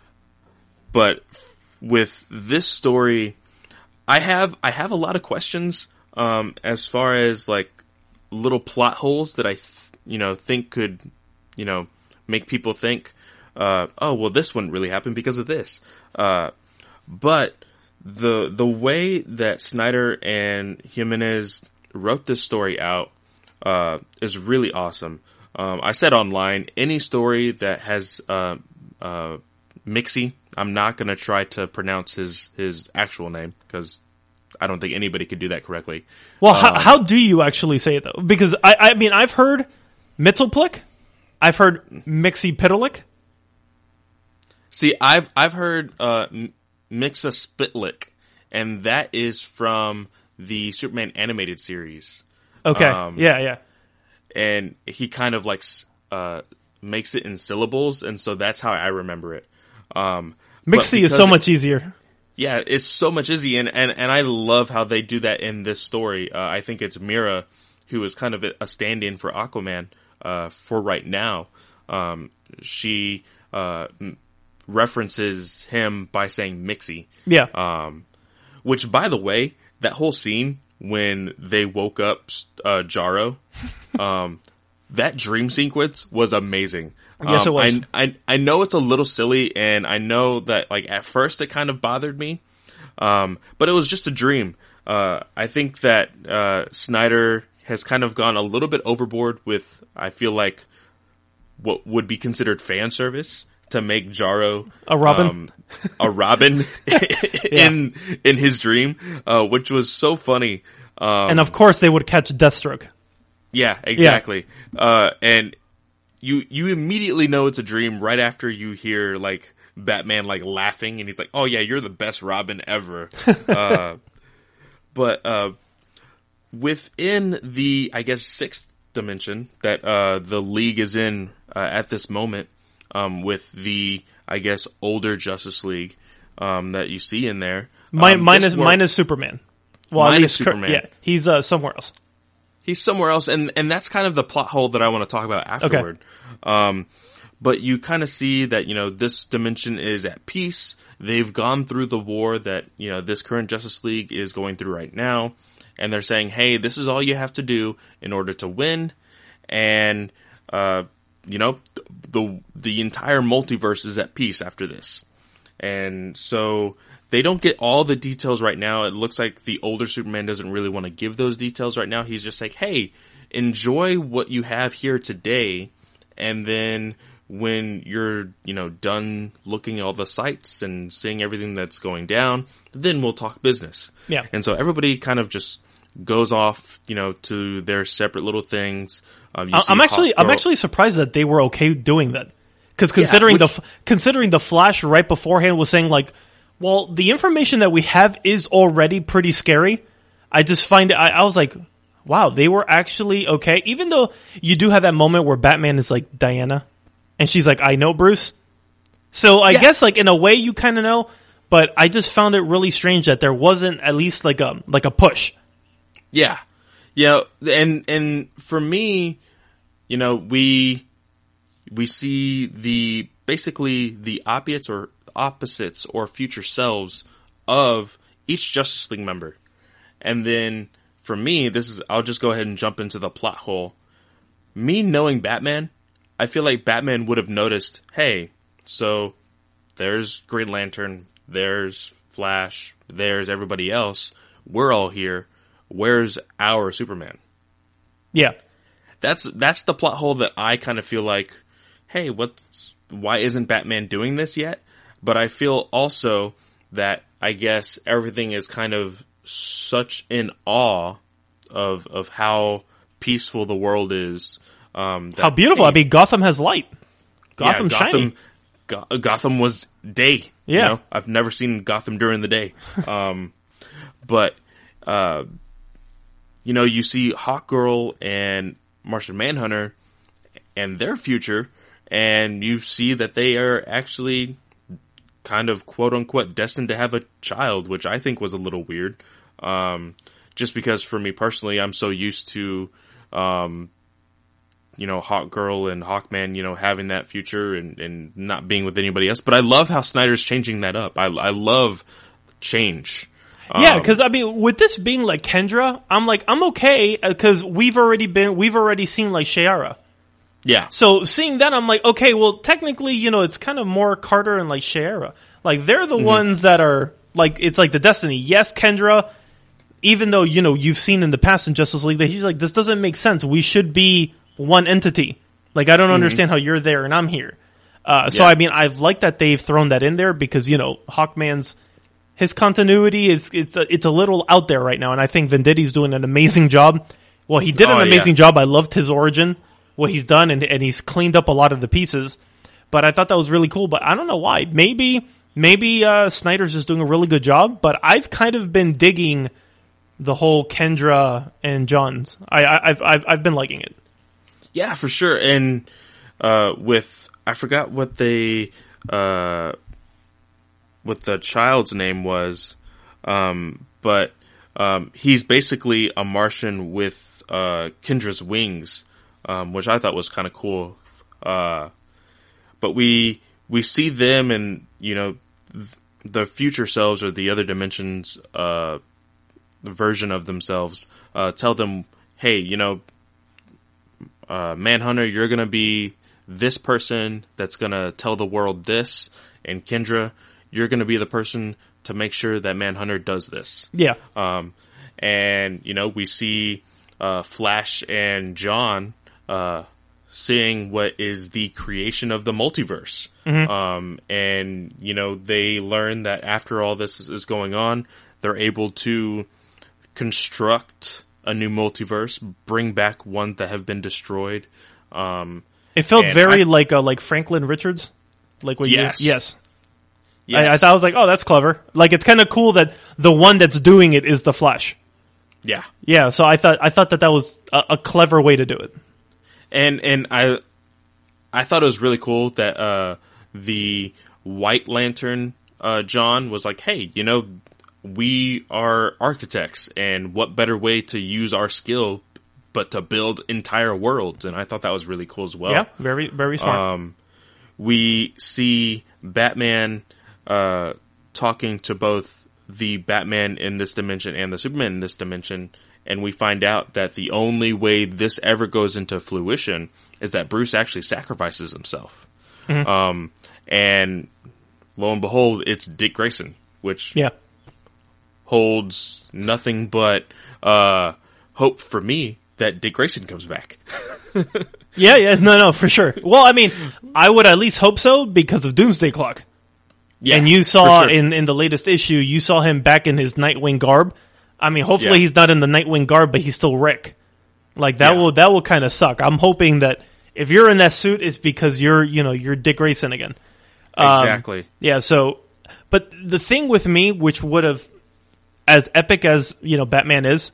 but f- with this story, I have I have a lot of questions um, as far as like little plot holes that I, th- you know, think could, you know, make people think, uh, oh, well, this wouldn't really happen because of this. Uh, but the the way that Snyder and Jimenez wrote this story out uh, is really awesome. Um, I said online, any story that has uh, uh, Mixie, I'm not going to try to pronounce his, his actual name because I don't think anybody could do that correctly. Well, um, how, how do you actually say it, though? Because, I, I mean, I've heard Mittelplick. I've heard Mixie Pitalik. See, I've I've heard uh, Mixa Spitlick, and that is from the Superman animated series. Okay, um, yeah, yeah. And he kind of like uh, makes it in syllables, and so that's how I remember it. Um, Mixie is so much easier. Yeah, it's so much easy, and, and, and I love how they do that in this story. Uh, I think it's Mira who is kind of a stand-in for Aquaman uh, for right now. um, she uh, m- references him by saying Mixie. Yeah. Um, which, by the way, that whole scene when they woke up uh, Jaro, um, that dream sequence was amazing. Yes, um, it was. I, I I know it's a little silly, and I know that like at first it kind of bothered me, um, but it was just a dream. Uh, I think that uh, Snyder has kind of gone a little bit overboard with, I feel like, what would be considered fan service to make Jaro a Robin, um, a Robin in yeah. in his dream, uh, which was so funny. Um, and of course, they would catch Deathstroke. Yeah, exactly. Yeah. Uh, and you you immediately know it's a dream right after you hear like Batman like laughing, and he's like, "Oh yeah, you're the best Robin ever." uh, but uh, within the, I guess, sixth dimension that uh, the League is in uh, at this moment, um, with the, I guess, older Justice League um, that you see in there, Mine, um, minus work, minus Superman. Well, minus at least, Superman. Yeah, he's uh, somewhere else. He's somewhere else, and, and that's kind of the plot hole that I want to talk about afterward. Okay. Um, but you kind of see that, you know, this dimension is at peace. They've gone through the war that, you know, this current Justice League is going through right now. And they're saying, hey, this is all you have to do in order to win. And, uh, you know, the, the entire multiverse is at peace after this. And so they don't get all the details right now. It looks like the older Superman doesn't really want to give those details right now. He's just like, hey, enjoy what you have here today. And then when you're, you know, done looking at all the sights and seeing everything that's going down, then we'll talk business. Yeah. And so everybody kind of just goes off, you know, to their separate little things. Um, you I'm actually, I'm actually surprised that they were okay doing that. Because considering yeah, which, the considering the Flash right beforehand was saying like, well, the information that we have is already pretty scary. I just find it, I, I was like, wow, they were actually okay. Even though you do have that moment where Batman is like, Diana, and she's like, I know, Bruce. So I yeah. guess like in a way you kind of know, but I just found it really strange that there wasn't at least like a, like a push. Yeah. Yeah. And, and for me, you know, we, we see the, basically the opposites or opposites or future selves of each Justice League member. And then for me, this is, I'll just go ahead and jump into the plot hole. Me knowing Batman, I feel like Batman would have noticed, hey, so there's Green Lantern, there's Flash, there's everybody else. We're all here. Where's our Superman? Yeah. That's, that's the plot hole that I kind of feel like, hey, what's, why isn't Batman doing this yet? But I feel also that I guess everything is kind of such in awe of of how peaceful the world is. Um, that, how beautiful! Hey, I mean, Gotham has light. Gotham yeah, Gotham, shiny. Go- Gotham was day. Yeah, you know? I've never seen Gotham during the day. um, but uh, you know, you see Hawkgirl and Martian Manhunter and their future, and you see that they are actually kind of quote unquote destined to have a child, which I think was a little weird. Um, just because for me personally, I'm so used to, um, you know, Hawkgirl and Hawkman, you know, having that future and, and not being with anybody else. But I love how Snyder's changing that up. I, I love change. Yeah, because um, I mean, with this being like Kendra, I'm like, I'm okay because we've already been, we've already seen like Shiera. Yeah. So seeing that, I'm like, okay, well, technically, you know, it's kind of more Carter and like Shiera. Like they're the mm-hmm. ones that are like, it's like the destiny. Yes, Kendra, even though, you know, you've seen in the past in Justice League that he's like, this doesn't make sense. We should be one entity. Like, I don't mm-hmm. understand how you're there and I'm here. Uh, so yeah. I mean, I've liked that they've thrown that in there because, you know, Hawkman's, his continuity is, it's a, it's a little out there right now. And I think Venditti's doing an amazing job. Well, he did an oh, amazing yeah. job. I loved his origin. What he's done, and, and he's cleaned up a lot of the pieces. But I thought that was really cool, but I don't know why. Maybe, maybe, uh, Snyder's just doing a really good job, but I've kind of been digging the whole Kendra and John's. I, I, I've, I've, I've been liking it. Yeah, for sure. And, uh, with, I forgot what they, uh, what the child's name was, um, but, um, he's basically a Martian with, uh, Kendra's wings. Um, which I thought was kind of cool. Uh, but we we see them and, you know, th- the future selves or the other dimensions, uh, the version of themselves, uh, tell them, hey, you know, uh, Manhunter, you're going to be this person that's going to tell the world this, and Kendra, you're going to be the person to make sure that Manhunter does this. Yeah. Um, and, you know, we see uh, Flash and John uh, seeing what is the creation of the multiverse. Mm-hmm. Um, and, you know, they learn that after all this is, is going on, they're able to construct a new multiverse, bring back one that have been destroyed. Um, it felt very I, like uh, like Franklin Richards. Like what yes. you, yes. Yes. I, I thought I was like, oh, that's clever. Like it's kind of cool that the one that's doing it is the Flash. Yeah. Yeah. So I thought I thought that that was a, a clever way to do it. And and I I thought it was really cool that uh, the White Lantern uh, John was like, hey, you know, we are architects, and what better way to use our skill but to build entire worlds? And I thought that was really cool as well. Yeah, very very smart. Um, we see Batman uh, talking to both the Batman in this dimension and the Superman in this dimension, and we find out that the only way this ever goes into fruition is that Bruce actually sacrifices himself. Mm-hmm. Um, and lo and behold, it's Dick Grayson, which yeah. holds nothing but uh, hope for me that Dick Grayson comes back. yeah, yeah, no, no, for sure. Well, I mean, I would at least hope so because of Doomsday Clock. Yeah, and you saw sure. in, in the latest issue, you saw him back in his Nightwing garb. I mean, hopefully yeah. he's not in the Nightwing garb, but he's still Rick. Like that yeah. will that will kind of suck. I'm hoping that if you're in that suit, it's because you're you know you're Dick Grayson again. Um, Exactly. Yeah. So, but the thing with me, which would have, as epic as you know Batman is,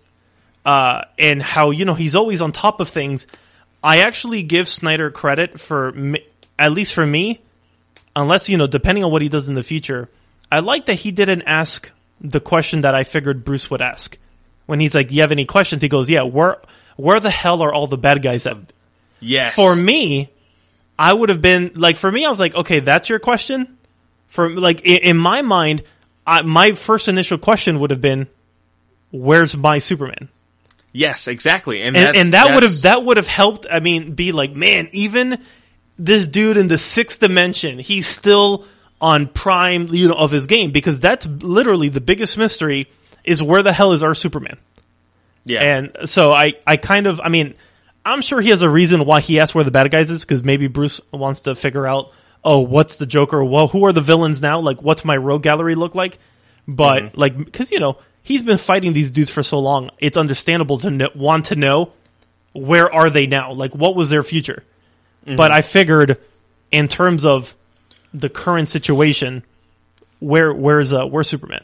uh, and how you know he's always on top of things, I actually give Snyder credit for, at least for me, unless you know depending on what he does in the future, I like that he didn't ask the question that I figured Bruce would ask. When he's like, you have any questions? He goes, yeah, where where the hell are all the bad guys at? Yes. For me, I would have been, like, for me, I was like, okay, that's your question? For, like, in, in my mind, I, my first initial question would have been, where's my Superman? Yes, exactly. And And, that's, and that that's... would have, that would have helped, I mean, be like, man, even this dude in the sixth dimension, he's still on prime, you know, of his game, because that's literally the biggest mystery is where the hell is our Superman? Yeah. And so I, I kind of, I mean, I'm sure he has a reason why he asked where the bad guys is, because maybe Bruce wants to figure out, oh, what's the Joker? Well, who are the villains now? Like, what's my rogue gallery look like? But, mm-hmm. like, because, you know, he's been fighting these dudes for so long, it's understandable to know, want to know, where are they now? Like, what was their future? Mm-hmm. But I figured, in terms of the current situation, where where's uh, where's Superman?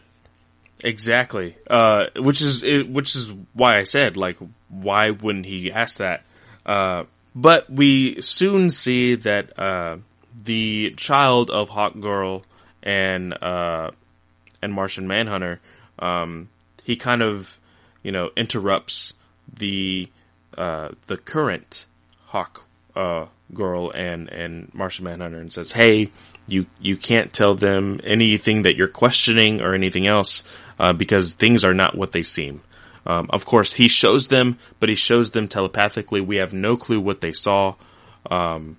Exactly. Uh, which is it, which is why I said, like, why wouldn't he ask that? Uh, but we soon see that uh, the child of Hawkgirl and uh, and Martian Manhunter, um, he kind of, you know, interrupts the uh, the current Hawk uh, Girl and and Martian Manhunter and says, "Hey, you you can't tell them anything that you're questioning or anything else." Uh, because things are not what they seem. Um, of course, he shows them, but he shows them telepathically. We have no clue what they saw. Um,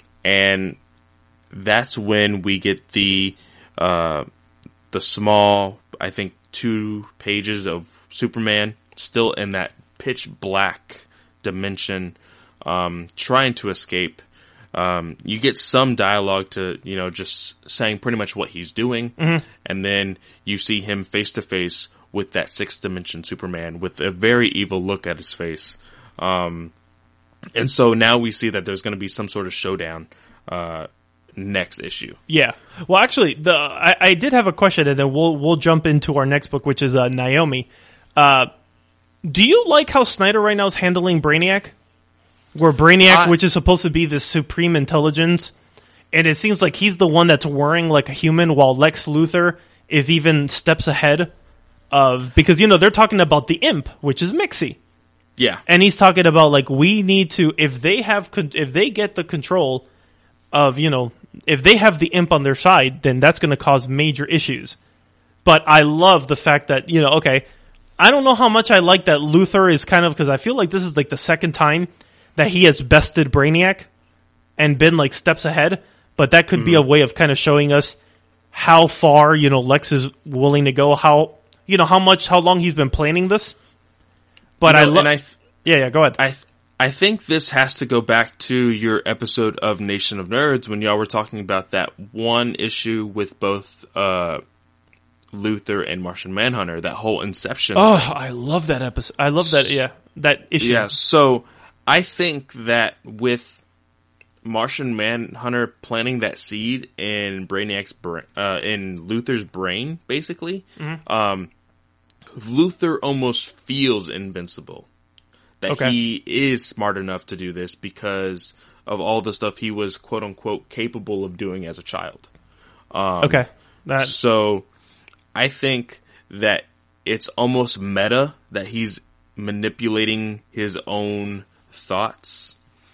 and that's when we get the, uh, the small, I think, two pages of Superman still in that pitch black dimension, um, trying to escape. Um, you get some dialogue to, you know, just saying pretty much what he's doing. Mm-hmm. And then you see him face to face with that sixth dimension Superman with a very evil look at his face. Um, and so now we see that there's going to be some sort of showdown, uh, next issue. Yeah. Well, actually, the, I, I did have a question and then we'll, we'll jump into our next book, which is, uh, Naomi. Uh, do you like how Snyder right now is handling Brainiac? Where Brainiac, uh, which is supposed to be this supreme intelligence, and it seems like he's the one that's worrying like a human, while Lex Luthor is even steps ahead of, because, you know, they're talking about the Imp, which is Mixie. Yeah. And he's talking about, like, we need to, if they have, con- if they get the control of, you know, if they have the imp on their side, then that's going to cause major issues. But I love the fact that, you know, okay, I don't know how much I like that Luthor is kind of, because I feel like this is like the second time that he has bested Brainiac and been like steps ahead, but that could mm-hmm. be a way of kind of showing us how far, you know, Lex is willing to go, how, you know, how much, how long he's been planning this. But you know, I love, th- yeah, yeah, go ahead. I, th- I think this has to go back to your episode of Nation of Nerds when y'all were talking about that one issue with both, uh, Luthor and Martian Manhunter, that whole Inception Oh, thing. I love that episode. I love that, yeah, that issue. Yeah, so I think that with Martian Manhunter planting that seed in Brainiac's bra- uh, in Luthor's brain, basically, mm-hmm. um, Luthor almost feels invincible. That okay. he is smart enough to do this because of all the stuff he was, quote unquote, capable of doing as a child. Um, okay. That- so I think that it's almost meta that he's manipulating his own thoughts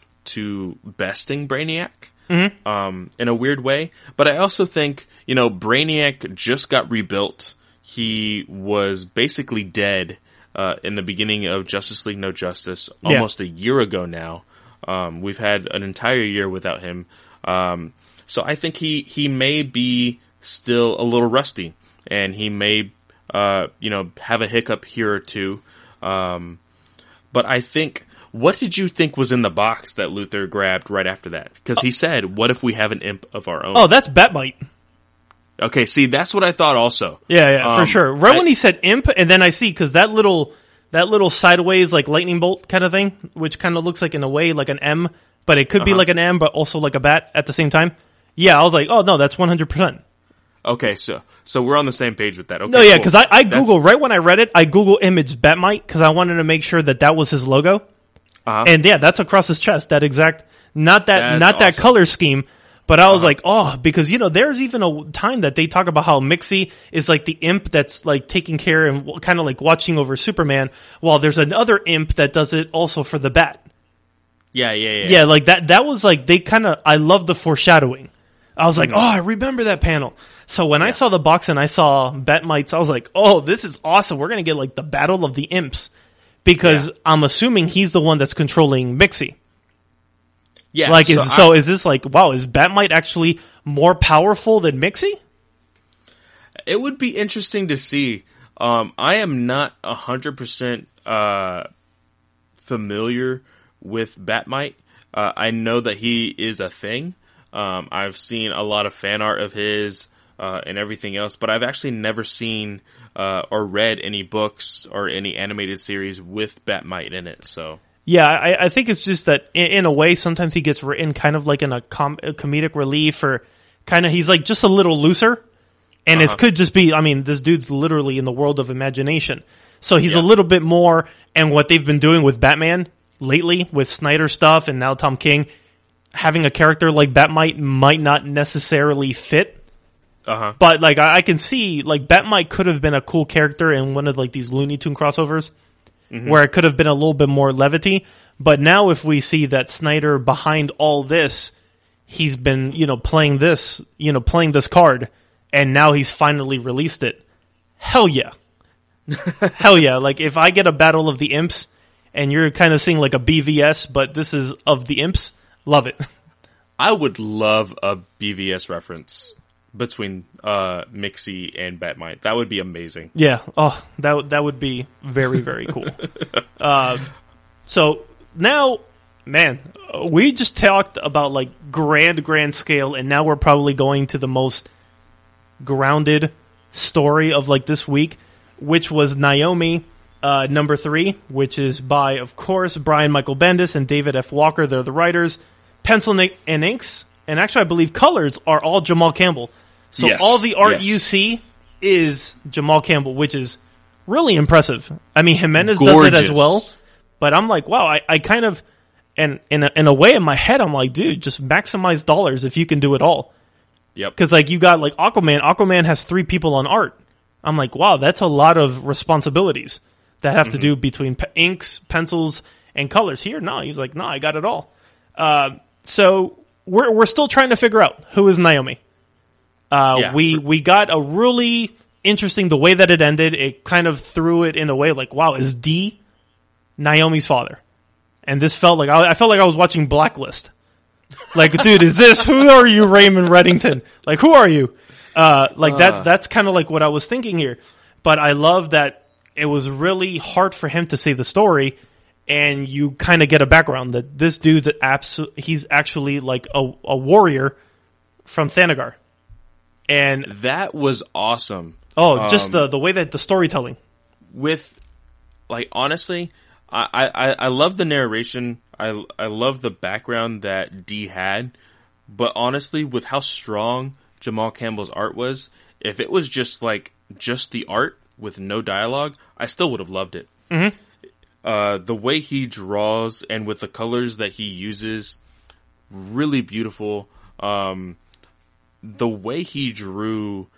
to besting Brainiac mm-hmm. um, in a weird way. But I also think, you know, Brainiac just got rebuilt. He was basically dead uh, in the beginning of Justice League No Justice almost yeah. a year ago now. Um, we've had an entire year without him. Um, so I think he, he may be still a little rusty. And he may, uh, you know, have a hiccup here or two. Um, but I think, what did you think was in the box that Luthor grabbed right after that? Because he said, what if we have an imp of our own? Oh, that's Batmite. Okay, see, that's what I thought also. Yeah, yeah, um, for sure. Right I, when he said imp, and then I see, because that little, that little sideways, like, lightning bolt kind of thing, which kind of looks like, in a way, like an M, but it could uh-huh. be like an M, but also like a bat at the same time. Yeah, I was like, oh, no, that's one hundred percent. Okay, so so we're on the same page with that. Okay, no, yeah, cool. because I, I Google, right when I read it, I Google image Batmite, because I wanted to make sure that that was his logo. Uh-huh. And yeah, that's across his chest, that exact, not that, that's not awesome. that color scheme, but I was uh-huh. like, oh, because, you know, there's even a time that they talk about how Mixie is like the imp that's like taking care and kind of like watching over Superman, while there's another imp that does it also for the Bat. Yeah, yeah, yeah. Yeah, like that, that was like, they kind of, I love the foreshadowing. I was like, mm-hmm. oh, I remember that panel. So when yeah. I saw the box and I saw Batmites, I was like, oh, this is awesome. We're going to get like the battle of the imps. Because yeah. I'm assuming he's the one that's controlling Mixie. Yeah. Like, is, so, so is this like, wow, is Batmite actually more powerful than Mixie? It would be interesting to see. Um, I am not one hundred percent uh, familiar with Batmite. Uh, I know that he is a thing. Um, I've seen a lot of fan art of his uh, and everything else, but I've actually never seen uh, or read any books or any animated series with Batmite in it. So yeah, I, I think it's just that in, in a way, sometimes he gets written kind of like in a, com- a comedic relief, or kind of he's like just a little looser, and uh-huh. it could just be. I mean, this dude's literally in the world of imagination, so he's yeah. a little bit more. And what they've been doing with Batman lately, with Snyder stuff, and now Tom King. Having a character like Batmite might not necessarily fit. Uh-huh. But, like, I, I can see, like, Batmite could have been a cool character in one of, like, these Looney Tune crossovers, mm-hmm. where it could have been a little bit more levity. But now if we see that Snyder, behind all this, he's been, you know, playing this, you know, playing this card, and now he's finally released it. Hell yeah. Hell yeah. Like, if I get a Battle of the Imps, and you're kind of seeing, like, a B V S, but this is of the Imps, love it. I would love a B V S reference between uh, Mixie and Batmite. That would be amazing. Yeah. Oh, that that would be very, very cool. uh, so now, man, we just talked about like grand, grand scale, and now we're probably going to the most grounded story of like this week, which was Naomi uh, number three, which is by, of course, Brian Michael Bendis and David F. Walker. They're the writers. Pencil and inks, and actually I believe colors, are all Jamal Campbell. So yes, all the art yes. you see is Jamal Campbell, which is really impressive. I mean, Jimenez Gorgeous. does it as well, but I'm like, wow, I, I kind of, and in a, in a way in my head, I'm like, dude, just maximize dollars if you can do it all. Yep. Because like you got like Aquaman. Aquaman has three people on art. I'm like, wow, that's a lot of responsibilities that have Mm-hmm. to do between pe- inks, pencils, and colors. Here, no, he's like, no, I got it all. Uh, so we're we're still trying to figure out who is Naomi. Uh, Yeah. we we got a really interesting the way that it ended. It kind of threw it in a way like, wow, is D Naomi's father? And this felt like I, I felt like I was watching Blacklist. Like, dude, is this who are you, Raymond Reddington? Like, who are you? Uh, like Uh. that. That's kind of like what I was thinking here. But I love that it was really hard for him to say the story, and you kind of get a background that this dude's abso- he's actually like a, a warrior from Thanagar. And That was awesome. oh, just Um, the the way that the storytelling. With, like, honestly, I, I, I love the narration. I, I love the background that D had. But honestly, with how strong Jamal Campbell's art was, if it was just, like, just the art with no dialogue, I still would have loved it. Mm-hmm. Uh, the way he draws and with the colors that he uses, really beautiful. Um, the way he drew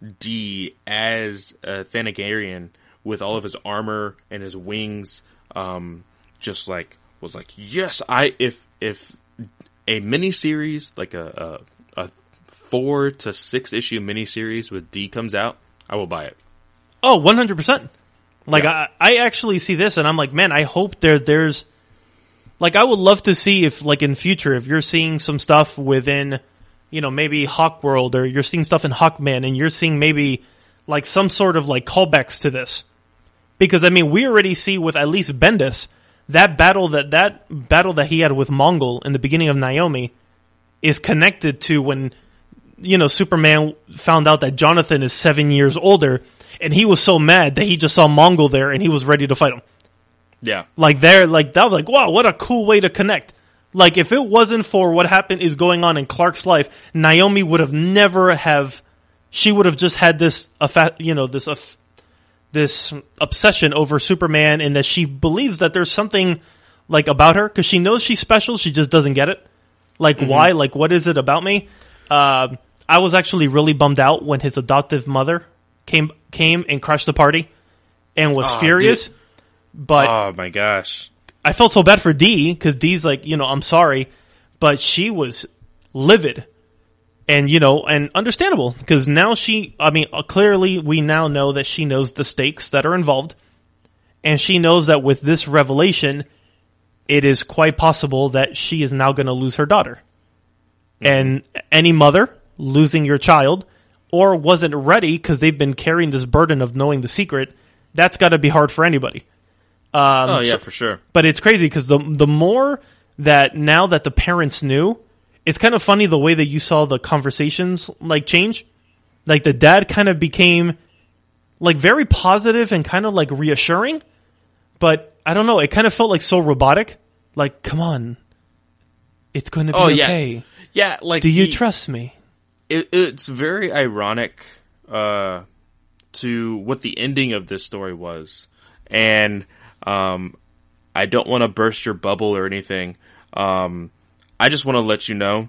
D as a Thanagarian with all of his armor and his wings, um, just like was like, yes, I if if a miniseries like a, a a four to six issue miniseries with D comes out, I will buy it. Oh, one hundred percent. Like, Yeah. I, I actually see this, and I'm like, man, I hope there there's... Like, I would love to see if, like, in future, if you're seeing some stuff within, you know, maybe Hawk World, or you're seeing stuff in Hawkman, and you're seeing maybe, like, some sort of, like, callbacks to this. Because, I mean, we already see with at least Bendis, that battle that, that battle that he had with Mongol in the beginning of Naomi is connected to when, you know, Superman found out that Jonathan is seven years older, and he was so mad that he just saw Mongol there and he was ready to fight him. Yeah. Like there, like that was like, wow, what a cool way to connect. Like if it wasn't for what happened is going on in Clark's life, Naomi would have never have, she would have just had this, you know, this, this obsession over Superman, and that she believes that there's something like about her because she knows she's special. She just doesn't get it. Like mm-hmm. why? Like what is it about me? Uh, I was actually really bummed out when his adoptive mother came came and crashed the party and was oh, furious. Dude. But oh my gosh, I felt so bad for Dee because Dee's like, you know, I'm sorry, but she was livid, and you know, and understandable because now she, I mean, uh, clearly we now know that she knows the stakes that are involved, and she knows that with this revelation, it is quite possible that she is now going to lose her daughter, mm-hmm. and any mother losing your child or wasn't ready because they've been carrying this burden of knowing the secret, that's got to be hard for anybody. Um, oh yeah, so, for sure. But it's crazy because the the more that now that the parents knew, it's kind of funny the way that you saw the conversations like change. Like the dad kind of became like very positive and kind of like reassuring, but I don't know, it kind of felt like so robotic. Like, come on, it's going to be oh, yeah. okay. Yeah, like do you he, trust me? It, it's very ironic uh, to what the ending of this story was, and um, I don't want to burst your bubble or anything. Um, I just want to let you know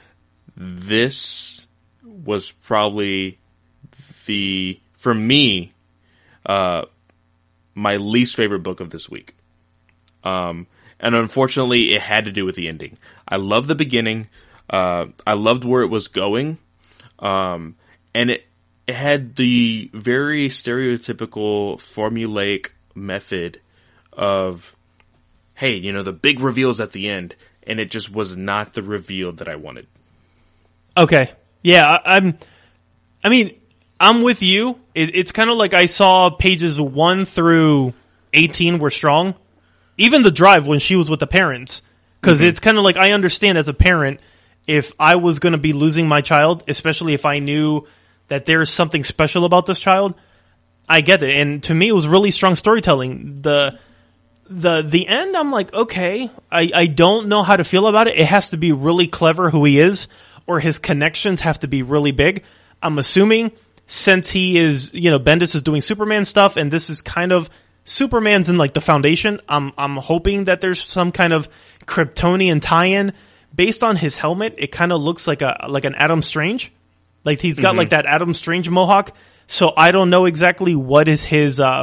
this was probably the, for me, uh, my least favorite book of this week. Um, and unfortunately, it had to do with the ending. I love the beginning. Uh, I loved where it was going. Um, and it, it had the very stereotypical formulaic method of, hey, you know, the big reveals at the end, and it just was not the reveal that I wanted. Okay. Yeah, I, I'm, I mean, I'm with you. It, it's kind of like I saw pages one through eighteen were strong. Even the drive when she was with the parents. Cause mm-hmm. it's kind of like I understand as a parent, if I was going to be losing my child, especially if I knew that there's something special about this child, I get it. And to me, it was really strong storytelling. The, the, the end, I'm like, okay, I, I don't know how to feel about it. It has to be really clever who he is, or his connections have to be really big. I'm assuming since he is, you know, Bendis is doing Superman stuff and this is kind of Superman's in like the foundation. I'm, I'm hoping that there's some kind of Kryptonian tie-in. Based on his helmet, it kind of looks like a like an Adam Strange. Like he's got mm-hmm. like that Adam Strange mohawk. So I don't know exactly what is his uh,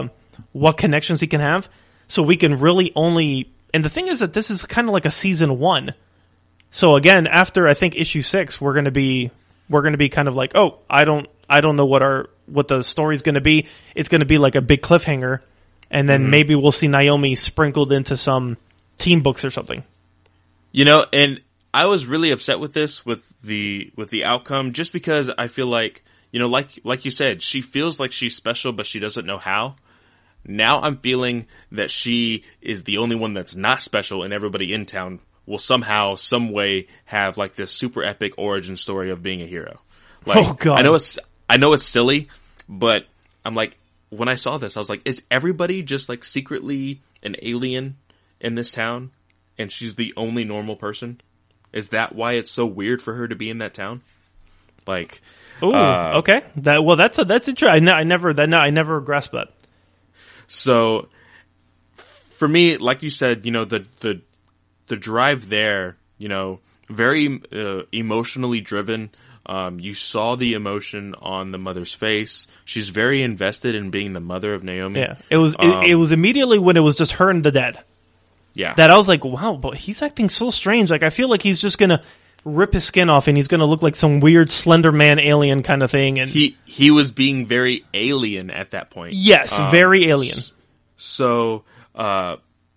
what connections he can have. So we can really only, and the thing is that this is kind of like a season one. So again, after I think issue six, we're going to be, we're going to be kind of like, oh, I don't, I don't know what our, what the story's going to be. It's going to be like a big cliffhanger. And then mm-hmm. maybe we'll see Naomi sprinkled into some team books or something. You know, and I was really upset with this, with the, with the outcome, just because I feel like, you know, like, like you said, she feels like she's special, but she doesn't know how. Now I'm feeling that she is the only one that's not special, and everybody in town will somehow, some way have like this super epic origin story of being a hero. Like, oh God. I know it's, I know it's silly, but I'm like, when I saw this, I was like, is everybody just like secretly an alien in this town? And she's the only normal person? Is that why it's so weird for her to be in that town? Like, oh, uh, okay. That well, that's a, that's interesting. I, I never that no, I never grasped that. So, for me, like you said, you know, the the the drive there, you know, very uh, emotionally driven. Um, you saw the emotion on the mother's face. She's very invested in being the mother of Naomi. Yeah, it was um, it, it was immediately when it was just her and the dad. Yeah, that I was like, wow, but he's acting so strange. Like I feel like he's just gonna rip his skin off and he's gonna look like some weird Slender Man alien kind of thing. And he he was being very alien at that point. Yes, um, very alien. So, uh,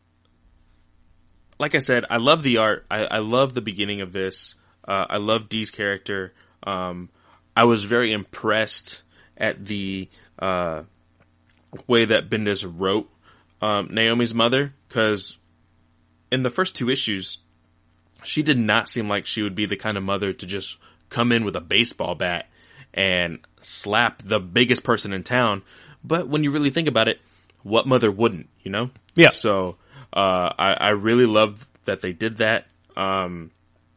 like I said, I love the art. I, I love the beginning of this. Uh, I love Dee's character. Um, I was very impressed at the uh, way that Bendis wrote um, Naomi's mother, because in the first two issues, she did not seem like she would be the kind of mother to just come in with a baseball bat and slap the biggest person in town. But when you really think about it, what mother wouldn't, you know? Yeah. So uh, I, I really love that they did that. Um,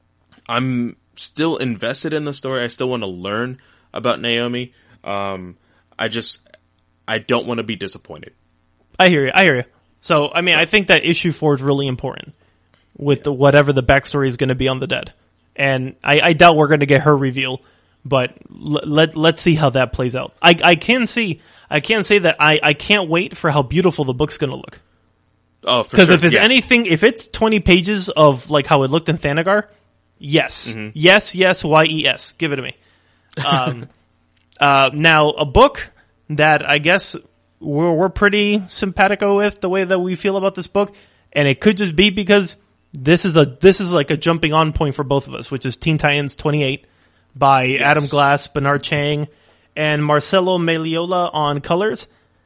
I'm still invested in the story. I still want to learn about Naomi. Um, I just, I don't want to be disappointed. I hear you. I hear you. So, I mean, so, I think that issue four is really important with yeah. the, whatever the backstory is going to be on the dead. And I, I doubt we're going to get her reveal, but l- let, let's see how that plays out. I, I can see, I can say that I, I can't wait for how beautiful the book's going to look. Oh, for sure. Because if it's yeah. anything, if it's twenty pages of like how it looked in Thanagar, yes. Mm-hmm. Yes, yes, Y E S. Give it to me. Um, uh, now, a book that I guess we're, we're pretty simpatico with the way that we feel about this book, and it could just be because this is a, this is like a jumping on point for both of us, which is Teen Titans twenty-eight by yes. Adam Glass, Bernard Chang, and Marcelo Meliola on colors.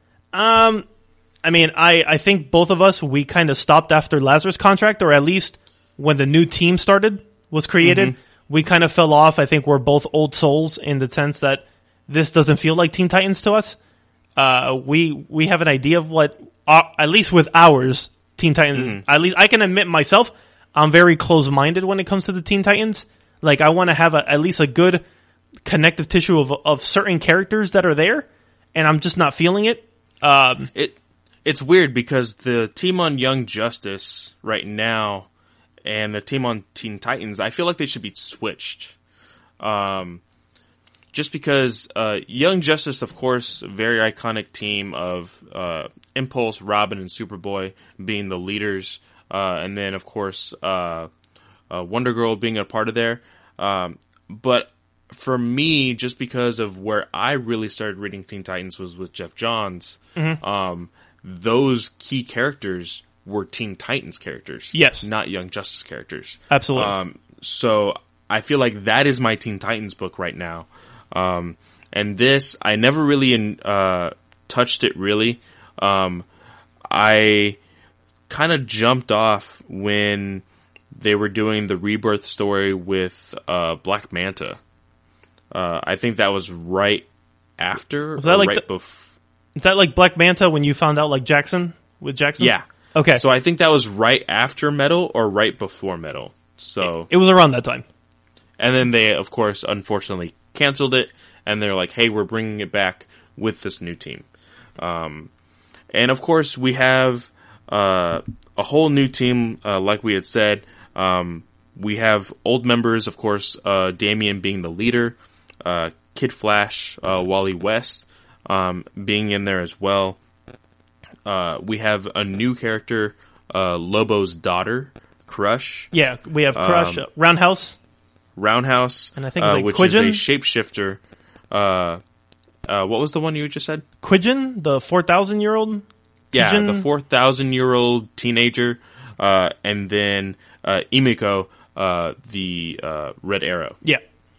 Um, I mean, I, I think both of us, we kind of stopped after Lazarus Contract, or at least when the new team started, was created. Mm-hmm. We kind of fell off. I think we're both old souls in the sense that this doesn't feel like Teen Titans to us. Uh, we, we have an idea of what, uh, at least with ours, Teen Titans, mm-hmm. at least I can admit myself, I'm very close-minded when it comes to the Teen Titans. Like, I want to have a, at least a good connective tissue of, of certain characters that are there, and I'm just not feeling it. Um, it, It's weird because the team on Young Justice right now and the team on Teen Titans, I feel like they should be switched. Um, just because uh, Young Justice, of course, a very iconic team of uh, Impulse, Robin, and Superboy being the leaders. Uh, and then, of course, uh, uh, Wonder Girl being a part of there. Um, but for me, just because of where I really started reading Teen Titans was with Jeff Johns, mm-hmm. um, those key characters were Teen Titans characters. Yes. Not Young Justice characters. Absolutely. Um, so I feel like that is my Teen Titans book right now. Um, and this, I never really in, uh, touched it really. Um, I kind of jumped off when they were doing the Rebirth story with uh, Black Manta. Uh, I think that was right after was that or like right the- before. Is that like Black Manta when you found out like Jackson with Jackson? Yeah. Okay. So I think that was right after Metal or right before Metal. So it was around that time. And then they, of course, unfortunately canceled it, and they're like, "Hey, we're bringing it back with this new team." Um, and of course, we have uh, a whole new team, uh, like we had said. Um, we have old members, of course, uh, Damian being the leader, uh, Kid Flash, uh, Wally West. Um, being in there as well. uh, we have a new character, uh, Lobo's daughter, Crush. Yeah, we have Crush, Um, uh, Roundhouse. Roundhouse, And I think it's uh, like which Quidgen? is a shapeshifter. Uh, uh, what was the one you just said? Quidgen, the four thousand year old. Yeah, Quidgen? the four thousand year old teenager, uh, and then uh, Emiko, uh, the uh, Red Arrow. Yeah.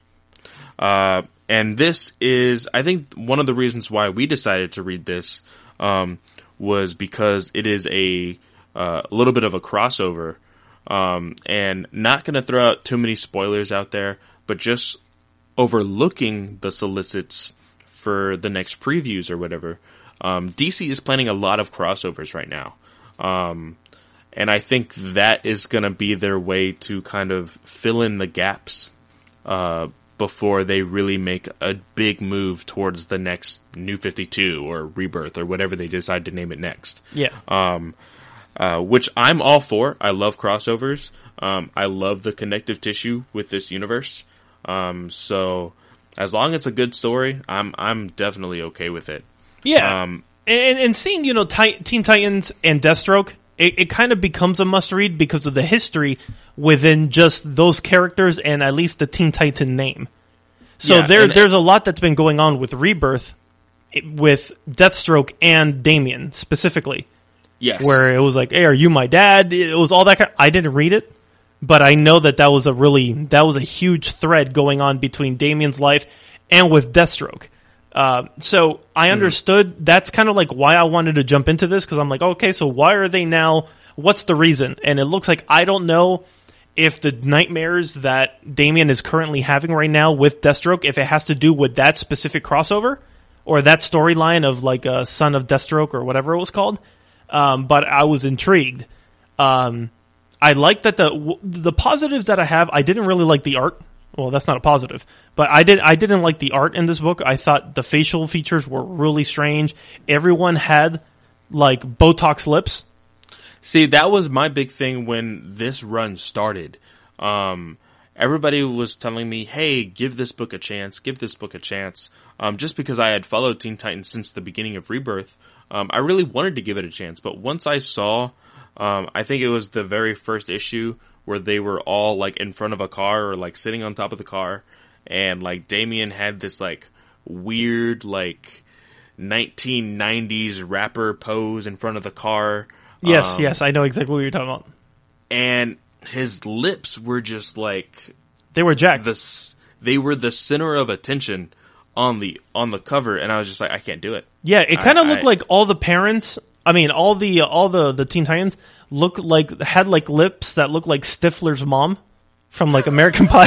Uh, and this is, I think, one of the reasons why we decided to read this um, was because it is a, uh, a little bit of a crossover. Um, and not going to throw out too many spoilers out there, but just overlooking the solicits for the next previews or whatever. Um, D C is planning a lot of crossovers right now. Um, and I think that is going to be their way to kind of fill in the gaps, uh, before they really make a big move towards the next New fifty-two or Rebirth or whatever they decide to name it next. Yeah. Um, uh, which I'm all for. I love crossovers. Um, I love the connective tissue with this universe. Um, so as long as it's a good story, I'm, I'm definitely okay with it. Yeah. Um, and, and seeing, you know, Ti- Teen Titans and Deathstroke, it, it kind of becomes a must read because of the history within just those characters and at least the Teen Titan name. So Yeah, there, and- there's a lot that's been going on with Rebirth, it- with Deathstroke and Damian specifically. yes. Where it was like, hey, are you my dad? It was all that kind I didn't read it, but I know that that was a really, that was a huge thread going on between Damian's life and with Deathstroke. Uh, so I understood, that's kind of like why I wanted to jump into this, because I'm like, okay, so why are they now, what's the reason? And it looks like, I don't know if the nightmares that Damian is currently having right now with Deathstroke, if it has to do with that specific crossover, or that storyline of like a Son of Deathstroke or whatever it was called. Um, but I was intrigued. Um, I like that the w- the positives that I have. I didn't really like the art. Well, that's not a positive, but I did. I didn't like the art in this book. I thought the facial features were really strange. Everyone had like Botox lips. See, that was my big thing when this run started. Um, everybody was telling me, hey, give this book a chance, give this book a chance. Um, just because I had followed Teen Titans since the beginning of Rebirth, um, I really wanted to give it a chance. But once I saw, um, I think it was the very first issue where they were all like in front of a car or like sitting on top of the car. And like Damian had this like weird like nineteen nineties rapper pose in front of the car. Yes, Um, yes, I know exactly what you're talking about. And his lips were just like They were jacked. the s- they were the center of attention on the on the cover, and I was just like, I can't do it. Yeah, it kind of I- looked I- like all the parents. I mean, all the all the the Teen Titans look like had like lips that looked like Stifler's mom from like American Pie.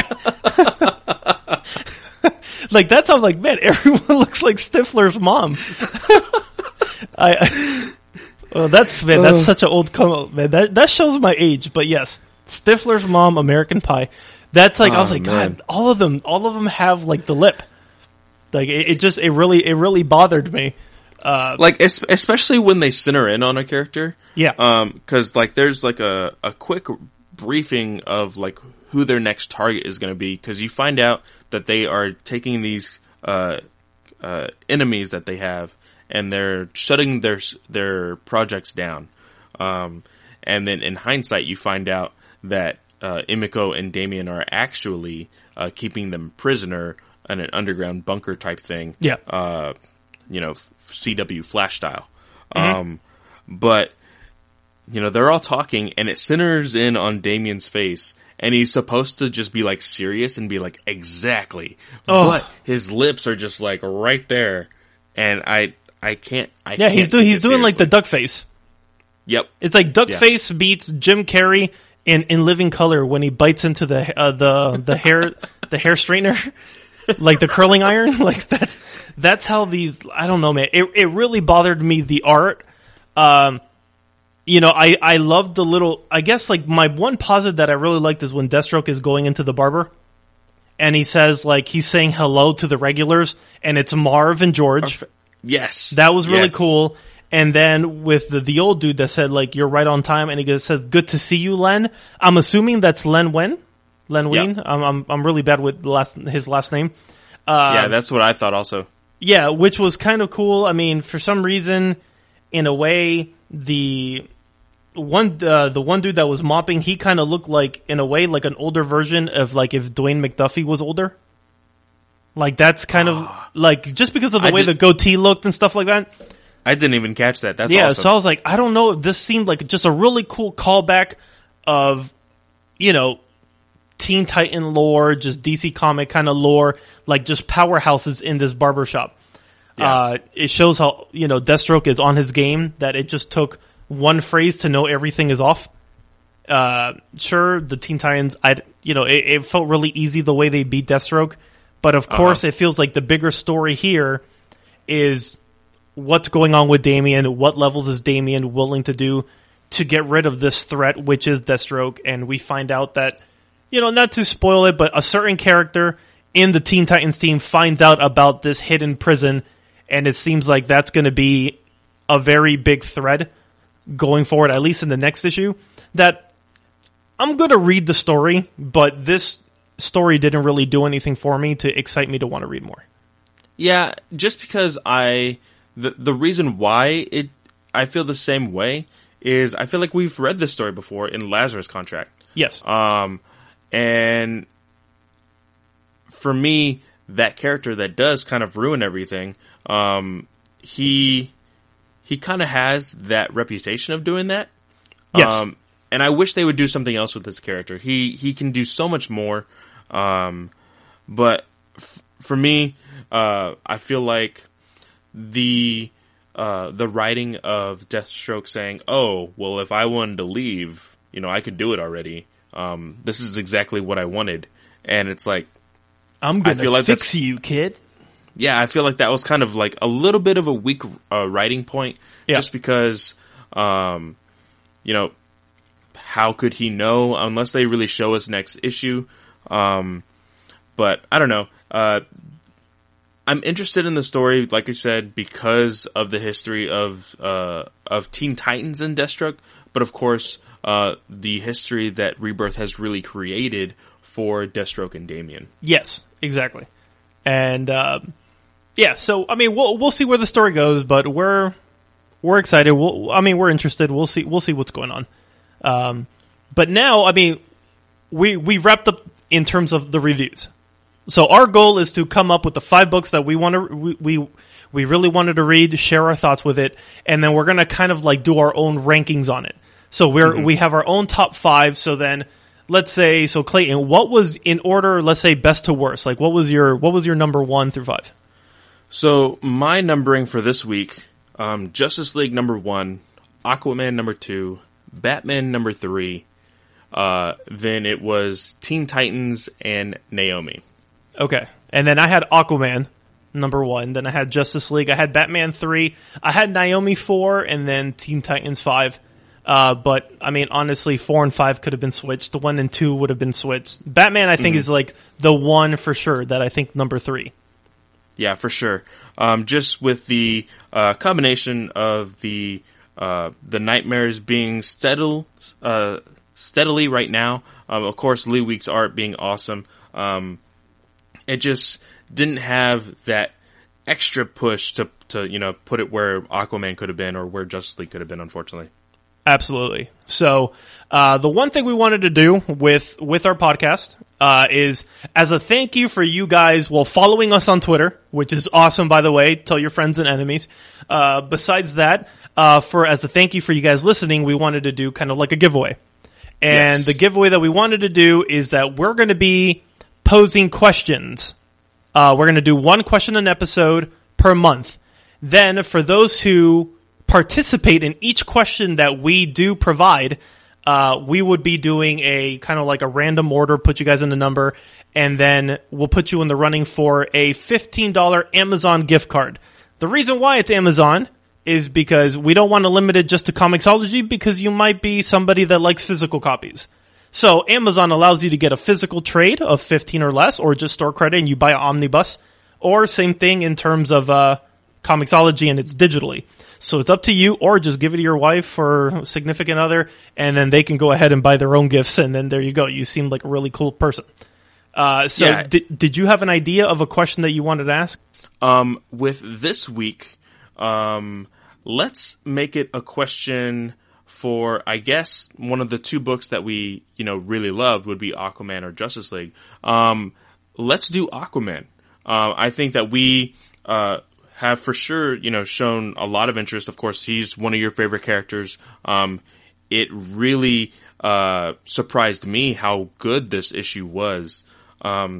Like that's how I'm like, man, everyone looks like Stifler's mom. I, I well, that's man, that's such an old come up, man. That that shows my age, but yes, Stifler's mom, American Pie. That's like I was Oh, like, man. God, all of them, all of them have like the lip. Like it, it just, it really, it really bothered me. Like es- especially when they center in on a character. Yeah. Um, because like there's like a a quick briefing of like who their next target is going to be, because you find out that they are taking these uh uh enemies that they have and they're shutting their their projects down. Um, and then in hindsight, you find out that uh, Emiko and Damian are actually uh, keeping them prisoner in an underground bunker type thing. Yeah. Uh, you know, C W Flash style. Mm-hmm. Um, but, you know, they're all talking and it centers in on Damian's face and he's supposed to just be like serious and be like, exactly. Oh. But his lips are just like right there. And I, I can't, I Yeah, can't he's doing take he's it doing like the seriously. duck face. Yep. It's like duck Yeah. face beats Jim Carrey in, in Living Color when he bites into the uh, the the hair the hair straightener, like the curling iron. Like that. That's how these. I don't know, man. It it really bothered me, the art. Um, you know, I I loved the little. I guess like my one positive that I really liked is when Deathstroke is going into the barber, and he says like he's saying hello to the regulars, and it's Marv and George. Yes. That was really Yes. cool. And then with the, the old dude that said like, you're right on time. And he goes, says, good to see you, Len. I'm assuming that's Len Wen. Len Wein. Yeah. I'm, I'm, I'm really bad with the last, his last name. Uh, yeah, that's what I thought also. yeah, which was kind of cool. I mean, for some reason, in a way, the one uh, the one dude that was mopping, he kind of looked like, in a way, like an older version of like if Dwayne McDuffie was older. Like that's kind of like just because of the I way did, the goatee looked and stuff like that. I didn't even catch that. That's yeah. awesome. So I was like, I don't know. This seemed like just a really cool callback of, you know, Teen Titan lore, just D C comic kind of lore, like just powerhouses in this barbershop. Yeah. Uh, it shows how, you know, Deathstroke is on his game, that it just took one phrase to know everything is off. Uh, sure, the Teen Titans, I, you know, it, it felt really easy the way they beat Deathstroke, but of uh-huh. course it feels like the bigger story here is what's going on with Damian, what levels is Damian willing to do to get rid of this threat, which is Deathstroke, and we find out that, you know, not to spoil it, but a certain character in the Teen Titans team finds out about this hidden prison, and it seems like that's going to be a very big thread going forward, at least in the next issue, that I'm going to read the story, but this story didn't really do anything for me to excite me to want to read more. Yeah, just because I... The, the reason why it I feel the same way is I feel like we've read this story before in Lazarus Contract. Yes. Um, and for me, that character that does kind of ruin everything, um, he... He kind of has that reputation of doing that. Yes. Um, and I wish they would do something else with this character. He he can do so much more. Um, but f- for me, uh, I feel like the uh, the writing of Deathstroke saying, "Oh, well, if I wanted to leave, you know, I could do it already. Um, this is exactly what I wanted." And it's like, I'm gonna I feel like fix you, kid. Yeah, I feel like that was kind of like a little bit of a weak uh, writing point, yeah. just because, um, you know, how could he know unless they really show us next issue? Um, but I don't know. Uh, I'm interested in the story, like I said, because of the history of uh, of Teen Titans and Deathstroke, but of course, uh, the history that Rebirth has really created for Deathstroke and Damian. Yes, exactly, and. Um, Yeah, so I mean, we'll we'll see where the story goes, but we're we're excited. We'll, I mean, we're interested. We'll see we'll see what's going on. Um, but now, I mean, we we wrapped up in terms of the reviews. So our goal is to come up with the five books that we want to we we, we really wanted to read, share our thoughts with it, and then we're gonna kind of like do our own rankings on it. So we're mm-hmm. we have our own top five. So then, let's say, so Clayton, what was in order? Let's say best to worst. Like, what was your what was your number one through five? So, my numbering for this week, um, Justice League number one, Aquaman number two, Batman number three, uh, then it was Teen Titans and Naomi. Okay. And then I had Aquaman number one, then I had Justice League, I had Batman three, I had Naomi four, and then Teen Titans five. Uh, but, I mean, honestly, four and five could have been switched. The one and two would have been switched. Batman, I think, mm-hmm. is like the one for sure that I think number three. Yeah, for sure. Um, just with the uh, combination of the uh, the nightmares being steadily, uh, steadily right now, um, of course, Lee Week's art being awesome, um, it just didn't have that extra push to, to you know put it where Aquaman could have been or where Justice League could have been, unfortunately. Absolutely. So, uh, the one thing we wanted to do with, with our podcast, uh, is as a thank you for you guys, well, following us on Twitter, which is awesome, by the way, tell your friends and enemies. Uh, besides that, uh, for, as a thank you for you guys listening, we wanted to do kind of like a giveaway. And yes. The giveaway that we wanted to do is that we're going to be posing questions. Uh, we're going to do one question an episode per month. Then for those who participate in each question that we do provide, uh, we would be doing a kind of like a random order, put you guys in the number, and then we'll put you in the running for a fifteen dollars Amazon gift card. The reason why it's Amazon is because we don't want to limit it just to Comixology because you might be somebody that likes physical copies. So Amazon allows you to get a physical trade of fifteen or less, or just store credit and you buy an omnibus, or same thing in terms of, uh, Comixology and it's digitally. So it's up to you, or just give it to your wife or significant other, and then they can go ahead and buy their own gifts, and then there you go. You seem like a really cool person. Uh, so yeah. did, did you have an idea of a question that you wanted to ask? Um, with this week, um, let's make it a question for, I guess, one of the two books that we, you know, really loved would be Aquaman or Justice League. Um, let's do Aquaman. Uh, I think that we, uh, have for sure, you know, shown a lot of interest. Of course, he's one of your favorite characters. Um, it really, uh, surprised me how good this issue was. Um,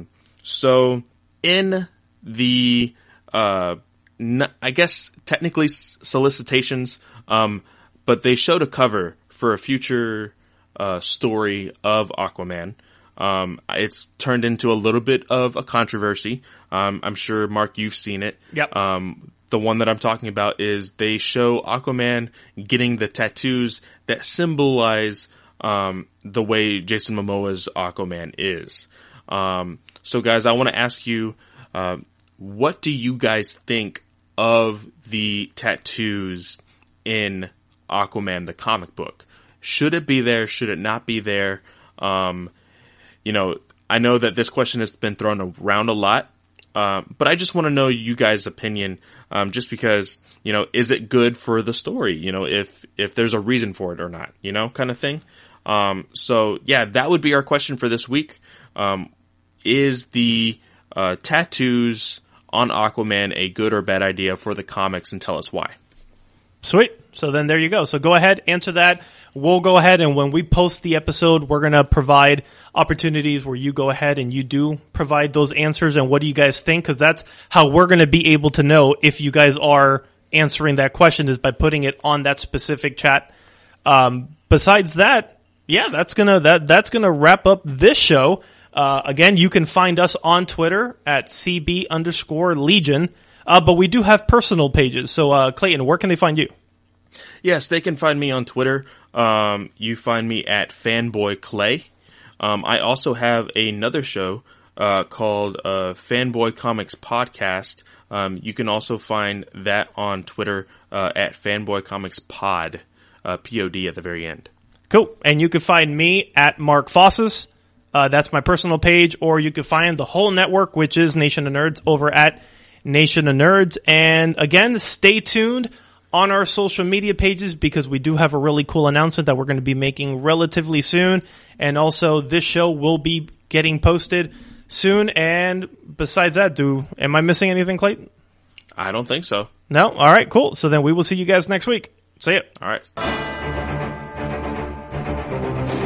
so in the, uh, n- I guess technically solicitations, um, but they showed a cover for a future, uh, story of Aquaman. Um, it's turned into a little bit of a controversy. Um, I'm sure, Mark, you've seen it. Yep. Um, the one that I'm talking about is they show Aquaman getting the tattoos that symbolize, um, the way Jason Momoa's Aquaman is. Um, so guys, I want to ask you, uh, what do you guys think of the tattoos in Aquaman, the comic book? Should it be there? Should it not be there? Um, you know, I know that this question has been thrown around a lot, um, but I just want to know you guys' opinion, um, just because, you know, is it good for the story? You know, if, if there's a reason for it or not, you know, kind of thing. Um, so yeah, that would be our question for this week. Um, is the, uh, tattoos on Aquaman a good or bad idea for the comics, and tell us why. Sweet. So then there you go. So go ahead, answer that. We'll go ahead, and when we post the episode, we're going to provide opportunities where you go ahead and you do provide those answers. And what do you guys think? Because that's how we're going to be able to know if you guys are answering that question, is by putting it on that specific chat. Um, besides that, yeah, that's gonna that that's gonna wrap up this show. Uh, again, you can find us on Twitter at C B underscore Legion. Uh, but we do have personal pages. So, uh, Clayton, where can they find you? Yes, they can find me on Twitter. Um, you find me at Fanboy Clay. Um, I also have another show, uh, called, uh, Fanboy Comics Podcast. Um, you can also find that on Twitter, uh, at Fanboy Comics Pod, uh, P O D at the very end. Cool. And you can find me at Mark Fosses. Uh, that's my personal page, or you can find the whole network, which is Nation of Nerds, over at Nation of Nerds. And again, stay tuned on our social media pages, because we do have a really cool announcement that we're going to be making relatively soon. And also, this show will be getting posted soon. And besides that, do am I missing anything, Clayton? I don't think so. No? All right, cool. So then we will see you guys next week. See ya. All right.